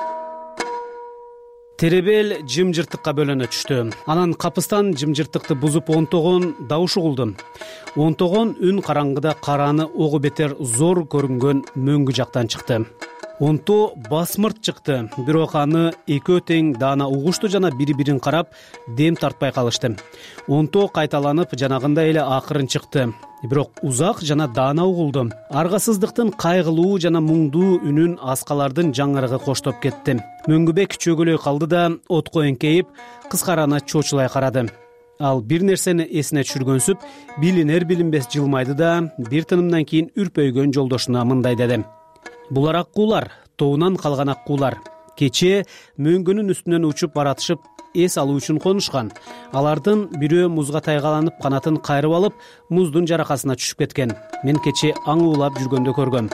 Теребел жымжыртыкка бөлөнө түштү. Анан капыстан жымжыртыкты бузуп онтогон дауш угулду. Онтогон үн караңгыда караны огу бетер зор көрүнгөн мөңгү жактан чыкты. Онто басмырт чыкты, бирок аны экөө тең даана угушту жана бири-бирин карап, дем тартпай калышты. Онто кайталанып жанагындай эле акырын чыкты, бирок узак жана даана угулду. Аргасыздыктын кайгылуу жана муңдуу үнүн аскалардын жаңырыгы коштоп кетти. Мөңгүбек чөгөлөй калды да, отко эңкейип, Кыскараны чочулай карады. Ал бир нерсени эсине түшүргөнсүп, билинер билинбес жылмайды да, бир тынымдан кийин үрпөйгөн жолдошуна мындай деди: Булар аккуулар, тоонан калган аккуулар. Кечээ мөңгүнүн үстүнөн учуп баратышып, эс алуу үчүн конушкан. Алардын бирөө музга тайгаланып, канатын кайрып алып, муздун жаракасына түшүп кеткен. Мен кечээ аң уулап жүргөндө көргөм.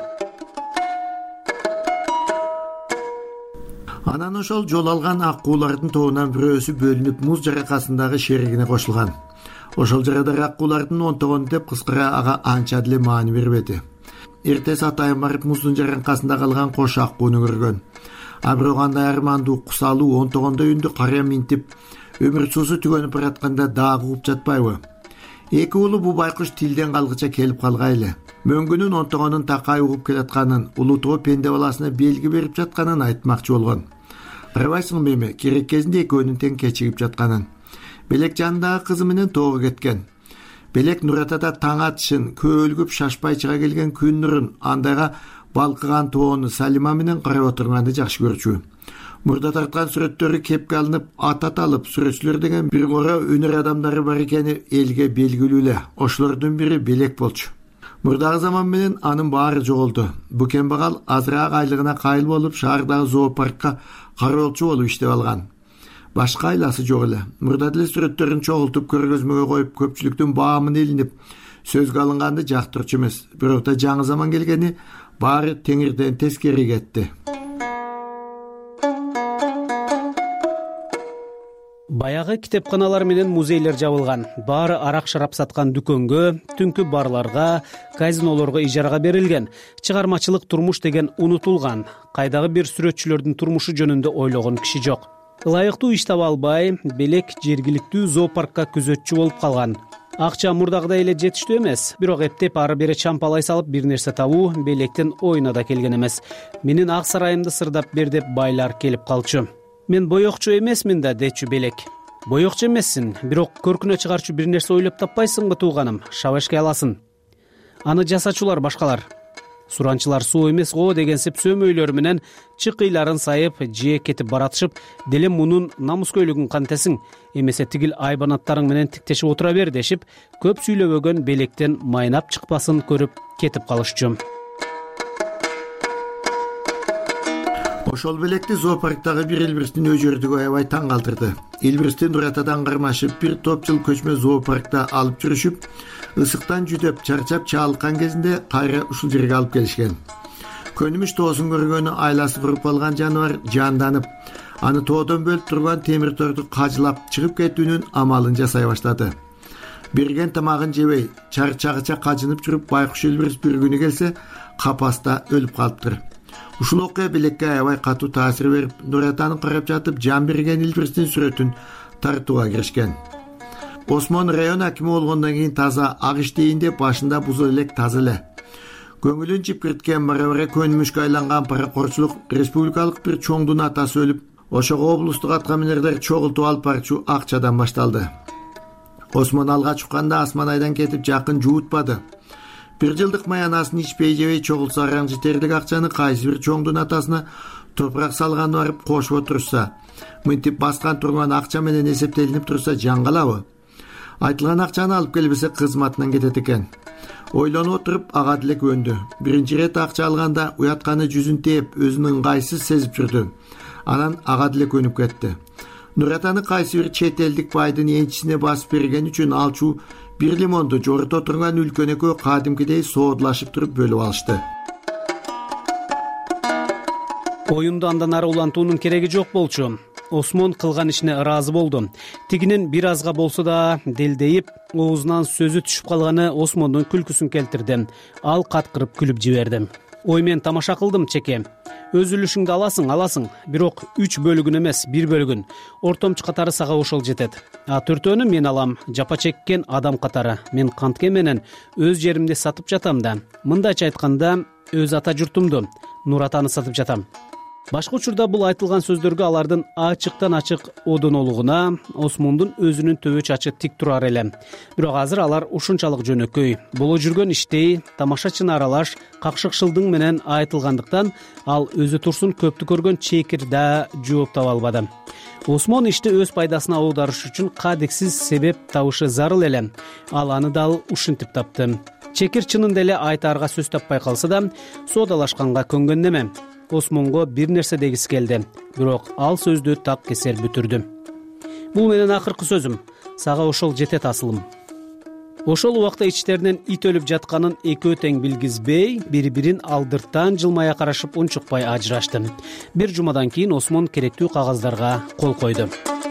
Анан ошол жол алган аккуулардын тоонан бирөөсү бөлүнүп, муз жаракасындагы шеригине кошулган. Ошол жарадар аккуулардын онтогону деп Кыскара ага анча деле маани бербеди. Эртеси атайын барып, муздун жаракасында калган кош аккууну көргөн. А бирок андай армандуу, кусалуу, онтогондой үндү карыя минтип, өмүр суусу түгөнүп баратканда дагы угуп жатпайбы? Эки уулу бу байкуш тилден калгыча келип калгайлы. Мөңгүнүн онтогонун такай угуп келатканын, улутоо пенде баласына белги берип жатканын айтмакчы болгон. Карабайсыңбы эми, керек кезинде экөөнүн тең кечигип жатканын. Белек жанындагы кызы менен тоого кеткен. Белек Нуратада таң атышын, көөлгүп шашпай чыга келген күн нурун, андайга балкыган тоону Салима менен карап отурганды жакшы көрчү. Мурда тарткан сүрөттөрү кепке алынып, ат аталып, сүрөтчүлөр деген бир кора өнөр адамдары бар экени элге белгилүү эле. Ошолордун бири Белек болчу. Мурдагы заман менен анын баары жоголду. Бу кембагал азыраак айлыгына кайыл болуп, шаардагы зоопаркка кароолчу болуп иштеп алган. Башка айласы жок эле. Мурда деле сүрөттөрүн чогултуп көргөзмөгө коюп, көпчүлүктүн баамына илинип, сөзгө алынганды жактырчу эмес. Бирок да жаңы заман келгени баары теңирден тескери кетти. Баягы китепканалар менен музейлер жабылган. Баары арак шарап саткан дүкөнгө, түнкү барларга, казинолорго ижарага берилген. Чыгармачылык турмуш деген унутулган. Кайдагы бир сүрөтчүлөрдүн турмушу жөнүндө ойлогон киши жок. Ылайыктуу иш таба албай, Белек жергиликтүү зоопаркка күзөтчү болуп калган. Акча мурдагыдай эле жетиштүү эмес, бирок эптеп ары бери чампалай салып бир нерсе табуу Белектин оюна да келген эмес. Менин ак сарайымды сырдап бер деп байлар келип калчу. Мен боекчу эмесмин да, дечү Белек. Боекчу эмессиң, бирок көркүнө чыгарчу бир нерсе ойлоп таппайсыңбы тууганым, шабашкай аласың. аны жасачулар башкалар. Суранчылар суу эмес го дегенсип сөөмөйлөрү менен чыкыйларын сайып жээ кетип баратышып, деле мунун намускөйлүгүн кантесиң, эмесе тигил айбанаттарың менен тиктешип отура бер дешип, көп сүйлөбөгөн белектен майнап чыкпасын көрүп кетип калышчу. Ошол белекти зоопарктагы бир элбирстин өжөрдүгү аябай таң калтырды. Элбирстин Нуратадан кармашып бир топ жыл көчмө зоопаркта алып жүрүшүп, ысыктан жүдөп, чарчап чаалыккан кезинде кайра ушул жерге алып келишкен. Көнүмүш тоосун көргөнү айласы куруп алган жаныбар жанданып, аны тоодон бөлүп турган темир торду кажылап чыгып кетүүнүн амалын жасай баштады. Берген тамагын жебей, чарчагыча кажынып жүрүп, байкуш элбирс бир күнү келсе, капаста өлүп калыптыр. Ушул окуя белекке аябай катуу таасир берип, Нуратаны карап жатып, жан берген элбирстин сүрөтүн тартууга киришкен. Осмон район акими болгондон кийин таза ак иштейин деп башында бузул элек таза эле. Көңүлүн чипкирткен бара-бара көнүмүшкө айланган паракорчулук республикалык бир чоңдун атасы өлүп, ошого облустук аткаминерлер чогултуп алып барчу акчадан башталды. Осмон алгач укканда асман айдан кетип жакын жуутпады. Бир жылдык маянасын ичпей жебей чогулса араң жетерлик акчаны кайсы бир чоңдун атасына топурак салганы барып кошуп отурса, мынтип баскан турган акча менен эсептелинип турса жан калабы? Айтылган акчаны алып келбесе кызматынан кетет экен. Ойлонуп отуруп ага деле көндү. Биринчи ирет акча алганда уятканы жүзүн тээп, өзүнүн ыңгайсыз сезип жүрдү. Анан ага деле көнүп кетти. Нуратаны кайсы бир чет элдик байдын энчисине басып берген үчүн алчу бир лимонду жорто турган үлкөн экөө кадимкидей соодулашып туруп бөлүп алышты. Оюнду андан ары улантуунун кереги жок болчу. Осмон кылган ишине ыраазы болду. Тигинин бир азга болсо да делдейип, оозунан сөзү түшүп калганы Осмондун күлкүсүн келтирди. Ал каткырып күлүп жиберди. Ой, мен тамаша кылдым, чеке. Өз үлүшүңдү аласың, аласың. Бирок үч бөлүгүн эмес, бир бөлүгүн. Ортомчу катары сага ошол жетет. А төртөөнү мен алам, жапа чеккен адам катары. Мен кантке менен өз жеримди сатып жатам да. Мындайча айтканда, өз ата журтумду, Нуратаны сатып жатам. Башка учурда бул айтылган сөздөргө алардын ачыктан ачык одонолугуна Осмондун өзүнүн төбө чачы тик турар эле. Бирок азыр алар ушунчалык жөнөкөй. Боло жүргөн иштей, тамашачыны аралаш, какшыкшылдың менен айтылгандыктан ал өзү турсун көптү көргөн чекир да жооп таба албады. Осмон ишти өз пайдасына аударыш үчүн кадексиз себеп табышы зарыл эле. Ал аны дал ушинтип тапты. Чекир чынын деле айтаарга сөз таппай калса да, соодалашканга көнгөн неме. Осмонго бир нерсе дегиси келди, бирок ал сөздү так кесер бүтүрдү. Бул менен акыркы сөзүм. Сага ошол жетет асылым. Ошол убакта ичтеринен ит өлүп жатканын экөө тең билгизбей, бири-бирин алдыртан жылмая карашып унчукпай ажырашты. Бир жумадан кийин Осмон керектүү кагаздарга кол койду.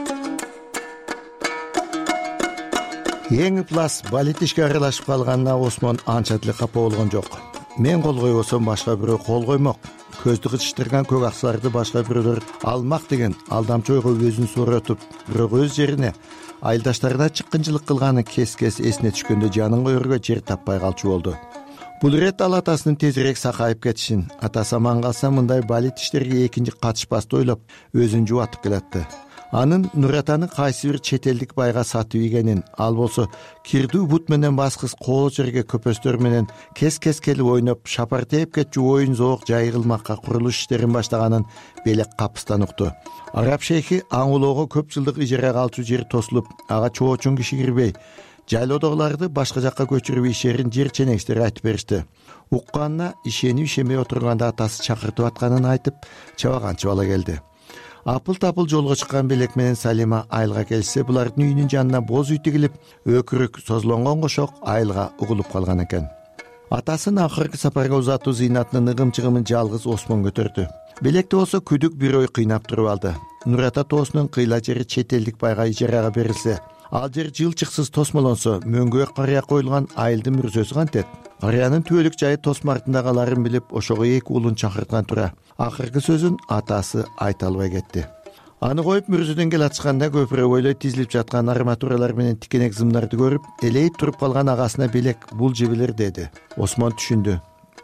Эң ыплас балет ишке аралашып калганына Осмон анча деле капа болгон жок. Мен кол койбосом башка бирөө кол коймок. Көздү кычыштырган көк аксаларды башка бирөөлөр алмак деген алдамчы ойго өзүн сооротуп, бирок өз жерине айылдаштарына чыккынчылык кылганы кес-кес эсине түшкөндө жанын коерго жер таппай калчу болду. Бул ирет ал атасынын тезирээк сакайып кетишин, атасы аман калса мындай балет иштерге экинчи катышпасты ойлоп, өзүн жубатып келатты. Анын Нуратаны кайсы бир чет элдик байга сатып ийгенин, ал болсо кирдүү бут менен баскыс кол жерге көпөстөр менен кес-кес келип ойноп, шапар тээп кетчү оюн зоок жай кылмакка курулуш иштерин баштаганын белек капыстан укту. Араб шейхи аңулоого көп жылдык ижарага алчу жер тосулуп, ага чоочун киши кирбей, жайлоодогуларды башка жакка көчүрүп ишерин жер ченеңстер айтып беришти. Укканына ишенип ишенбей отурганда атасы чакыртып атканын айтып, чабаганчы бала келди. Апыл-тапыл жолго чыккан белек менен Салима айылга келсе, булардын үйүнүн жанына боз үй тигилип, өкүрүк созулонгон кошок айылга угулуп калган экен. Атасын акыркы сапарга узатуу зыйнатынын ыгым-чыгымын жалгыз Осмон көтөрдү. Белекти болсо күдүк бир ой кыйнап туруп алды. Нурата тоосунун кыйла жери чет элдик байга ижарага берилсе, ал жер жылчыксыз тосмолонсо, мөңгүгө карыя коюлган айылдын мүрзөсү кантет? Карыянын түбөлүк жайы тосмо артында каларын билип, ошого эки уулун чакырткан тура. Акыркы сөзүн атасы айта албай кетти. Аны коюп мүрзөдөн келатышканда көпүрө бойлой тизилип жаткан арматуралар менен тикенек зымдарды көрүп, элейип туруп калган агасына белек бул жибилер деди. Осмон түшүндү.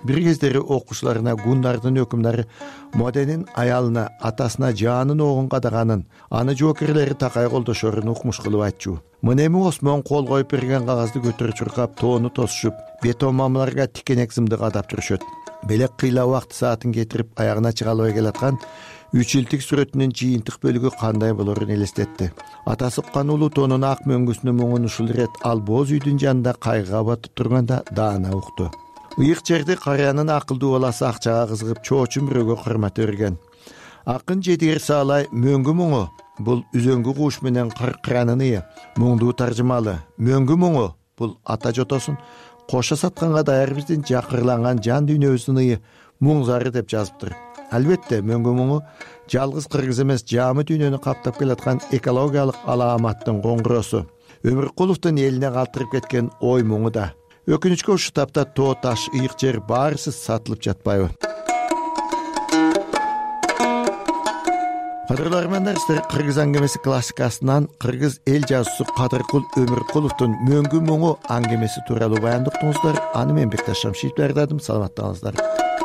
бир кездери окуучуларына гундардын өкүмдары Моденин аялына атасына жанын огун кадаганын, аны жоокерлери такай колдошорун укмуш кылып айтчу. Мына эми Осмон кол коюп берген кагазды көтөрүп чуркап, тоону тосушуп, бетон мамларга тикенек зымды кадап турушат. Белек кыйла убакыт саатын кетирип аягына чыга албай келаткан үч илтик сүрөтүнүн жыйынтык бөлүгү кандай болорун элестетти. Атасы уккан улуу тоонун ак мөңгүсүнүн муңун ушул ирет ал боз үйдүн жанында кайгыга батып турганда даана укту. Ыйык жерди карыянын акылдуу баласы акчага кызыгып чоочун бирөөгө кырмат өргөн. Акын Жетигер Саалай мөңгү муңу бул үзөңгү кууш менен кыркыранын ыя. Муңдуу таржымалы мөңгү муңу бул ата жотосун кошо сатканга даяр биздин жакырланган жан дүйнөбүздүн ыя муң зары деп жазыптыр. Албетте мөңгү муңу жалгыз кыргыз эмес, жаамы дүйнөнү каптап келаткан экологиялык аламаттын коңгуросу. Өмүркуловдун элине калтырып кеткен ой муңу да. Өкүнүчкө ушул тапта тоо таш, ыйык жер баарысыз сатылып жатпайбы? Кадырлармандар, сиздер Кыргыз аңгемеси классикасынан кыргыз эл жазуусу Кадыркул Өмүркуловдун мөңгү муңу аңгемеси тууралуу баяндыктыңыздар. Аны мен Бекташ Шамшиев даярдадым. Саламаттаңыздар.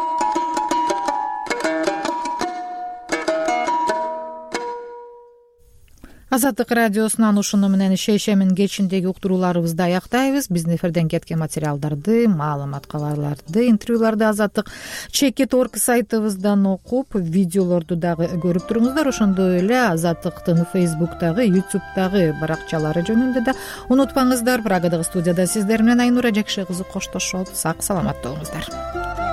Азаттык радиосунан ушуну менен шейшемин кечиндеги уктурууларыбызды аяктайбыз. Биздин эфирден кеткен материалдарды, маалымат кабарларды, интервьюларды Азаттык чекит точка орг сайтыбыздан окуп, видеолорду дагы көрүп туруңуздар. Ошондой эле Азаттыктын Фейсбуктагы, Ютубтагы баракчалары жөнүндө да унутпаңыздар. Прагадагы студияда сиздер менен Айнура Жакшы кызы коштошот. Сак саламат болуңуздар.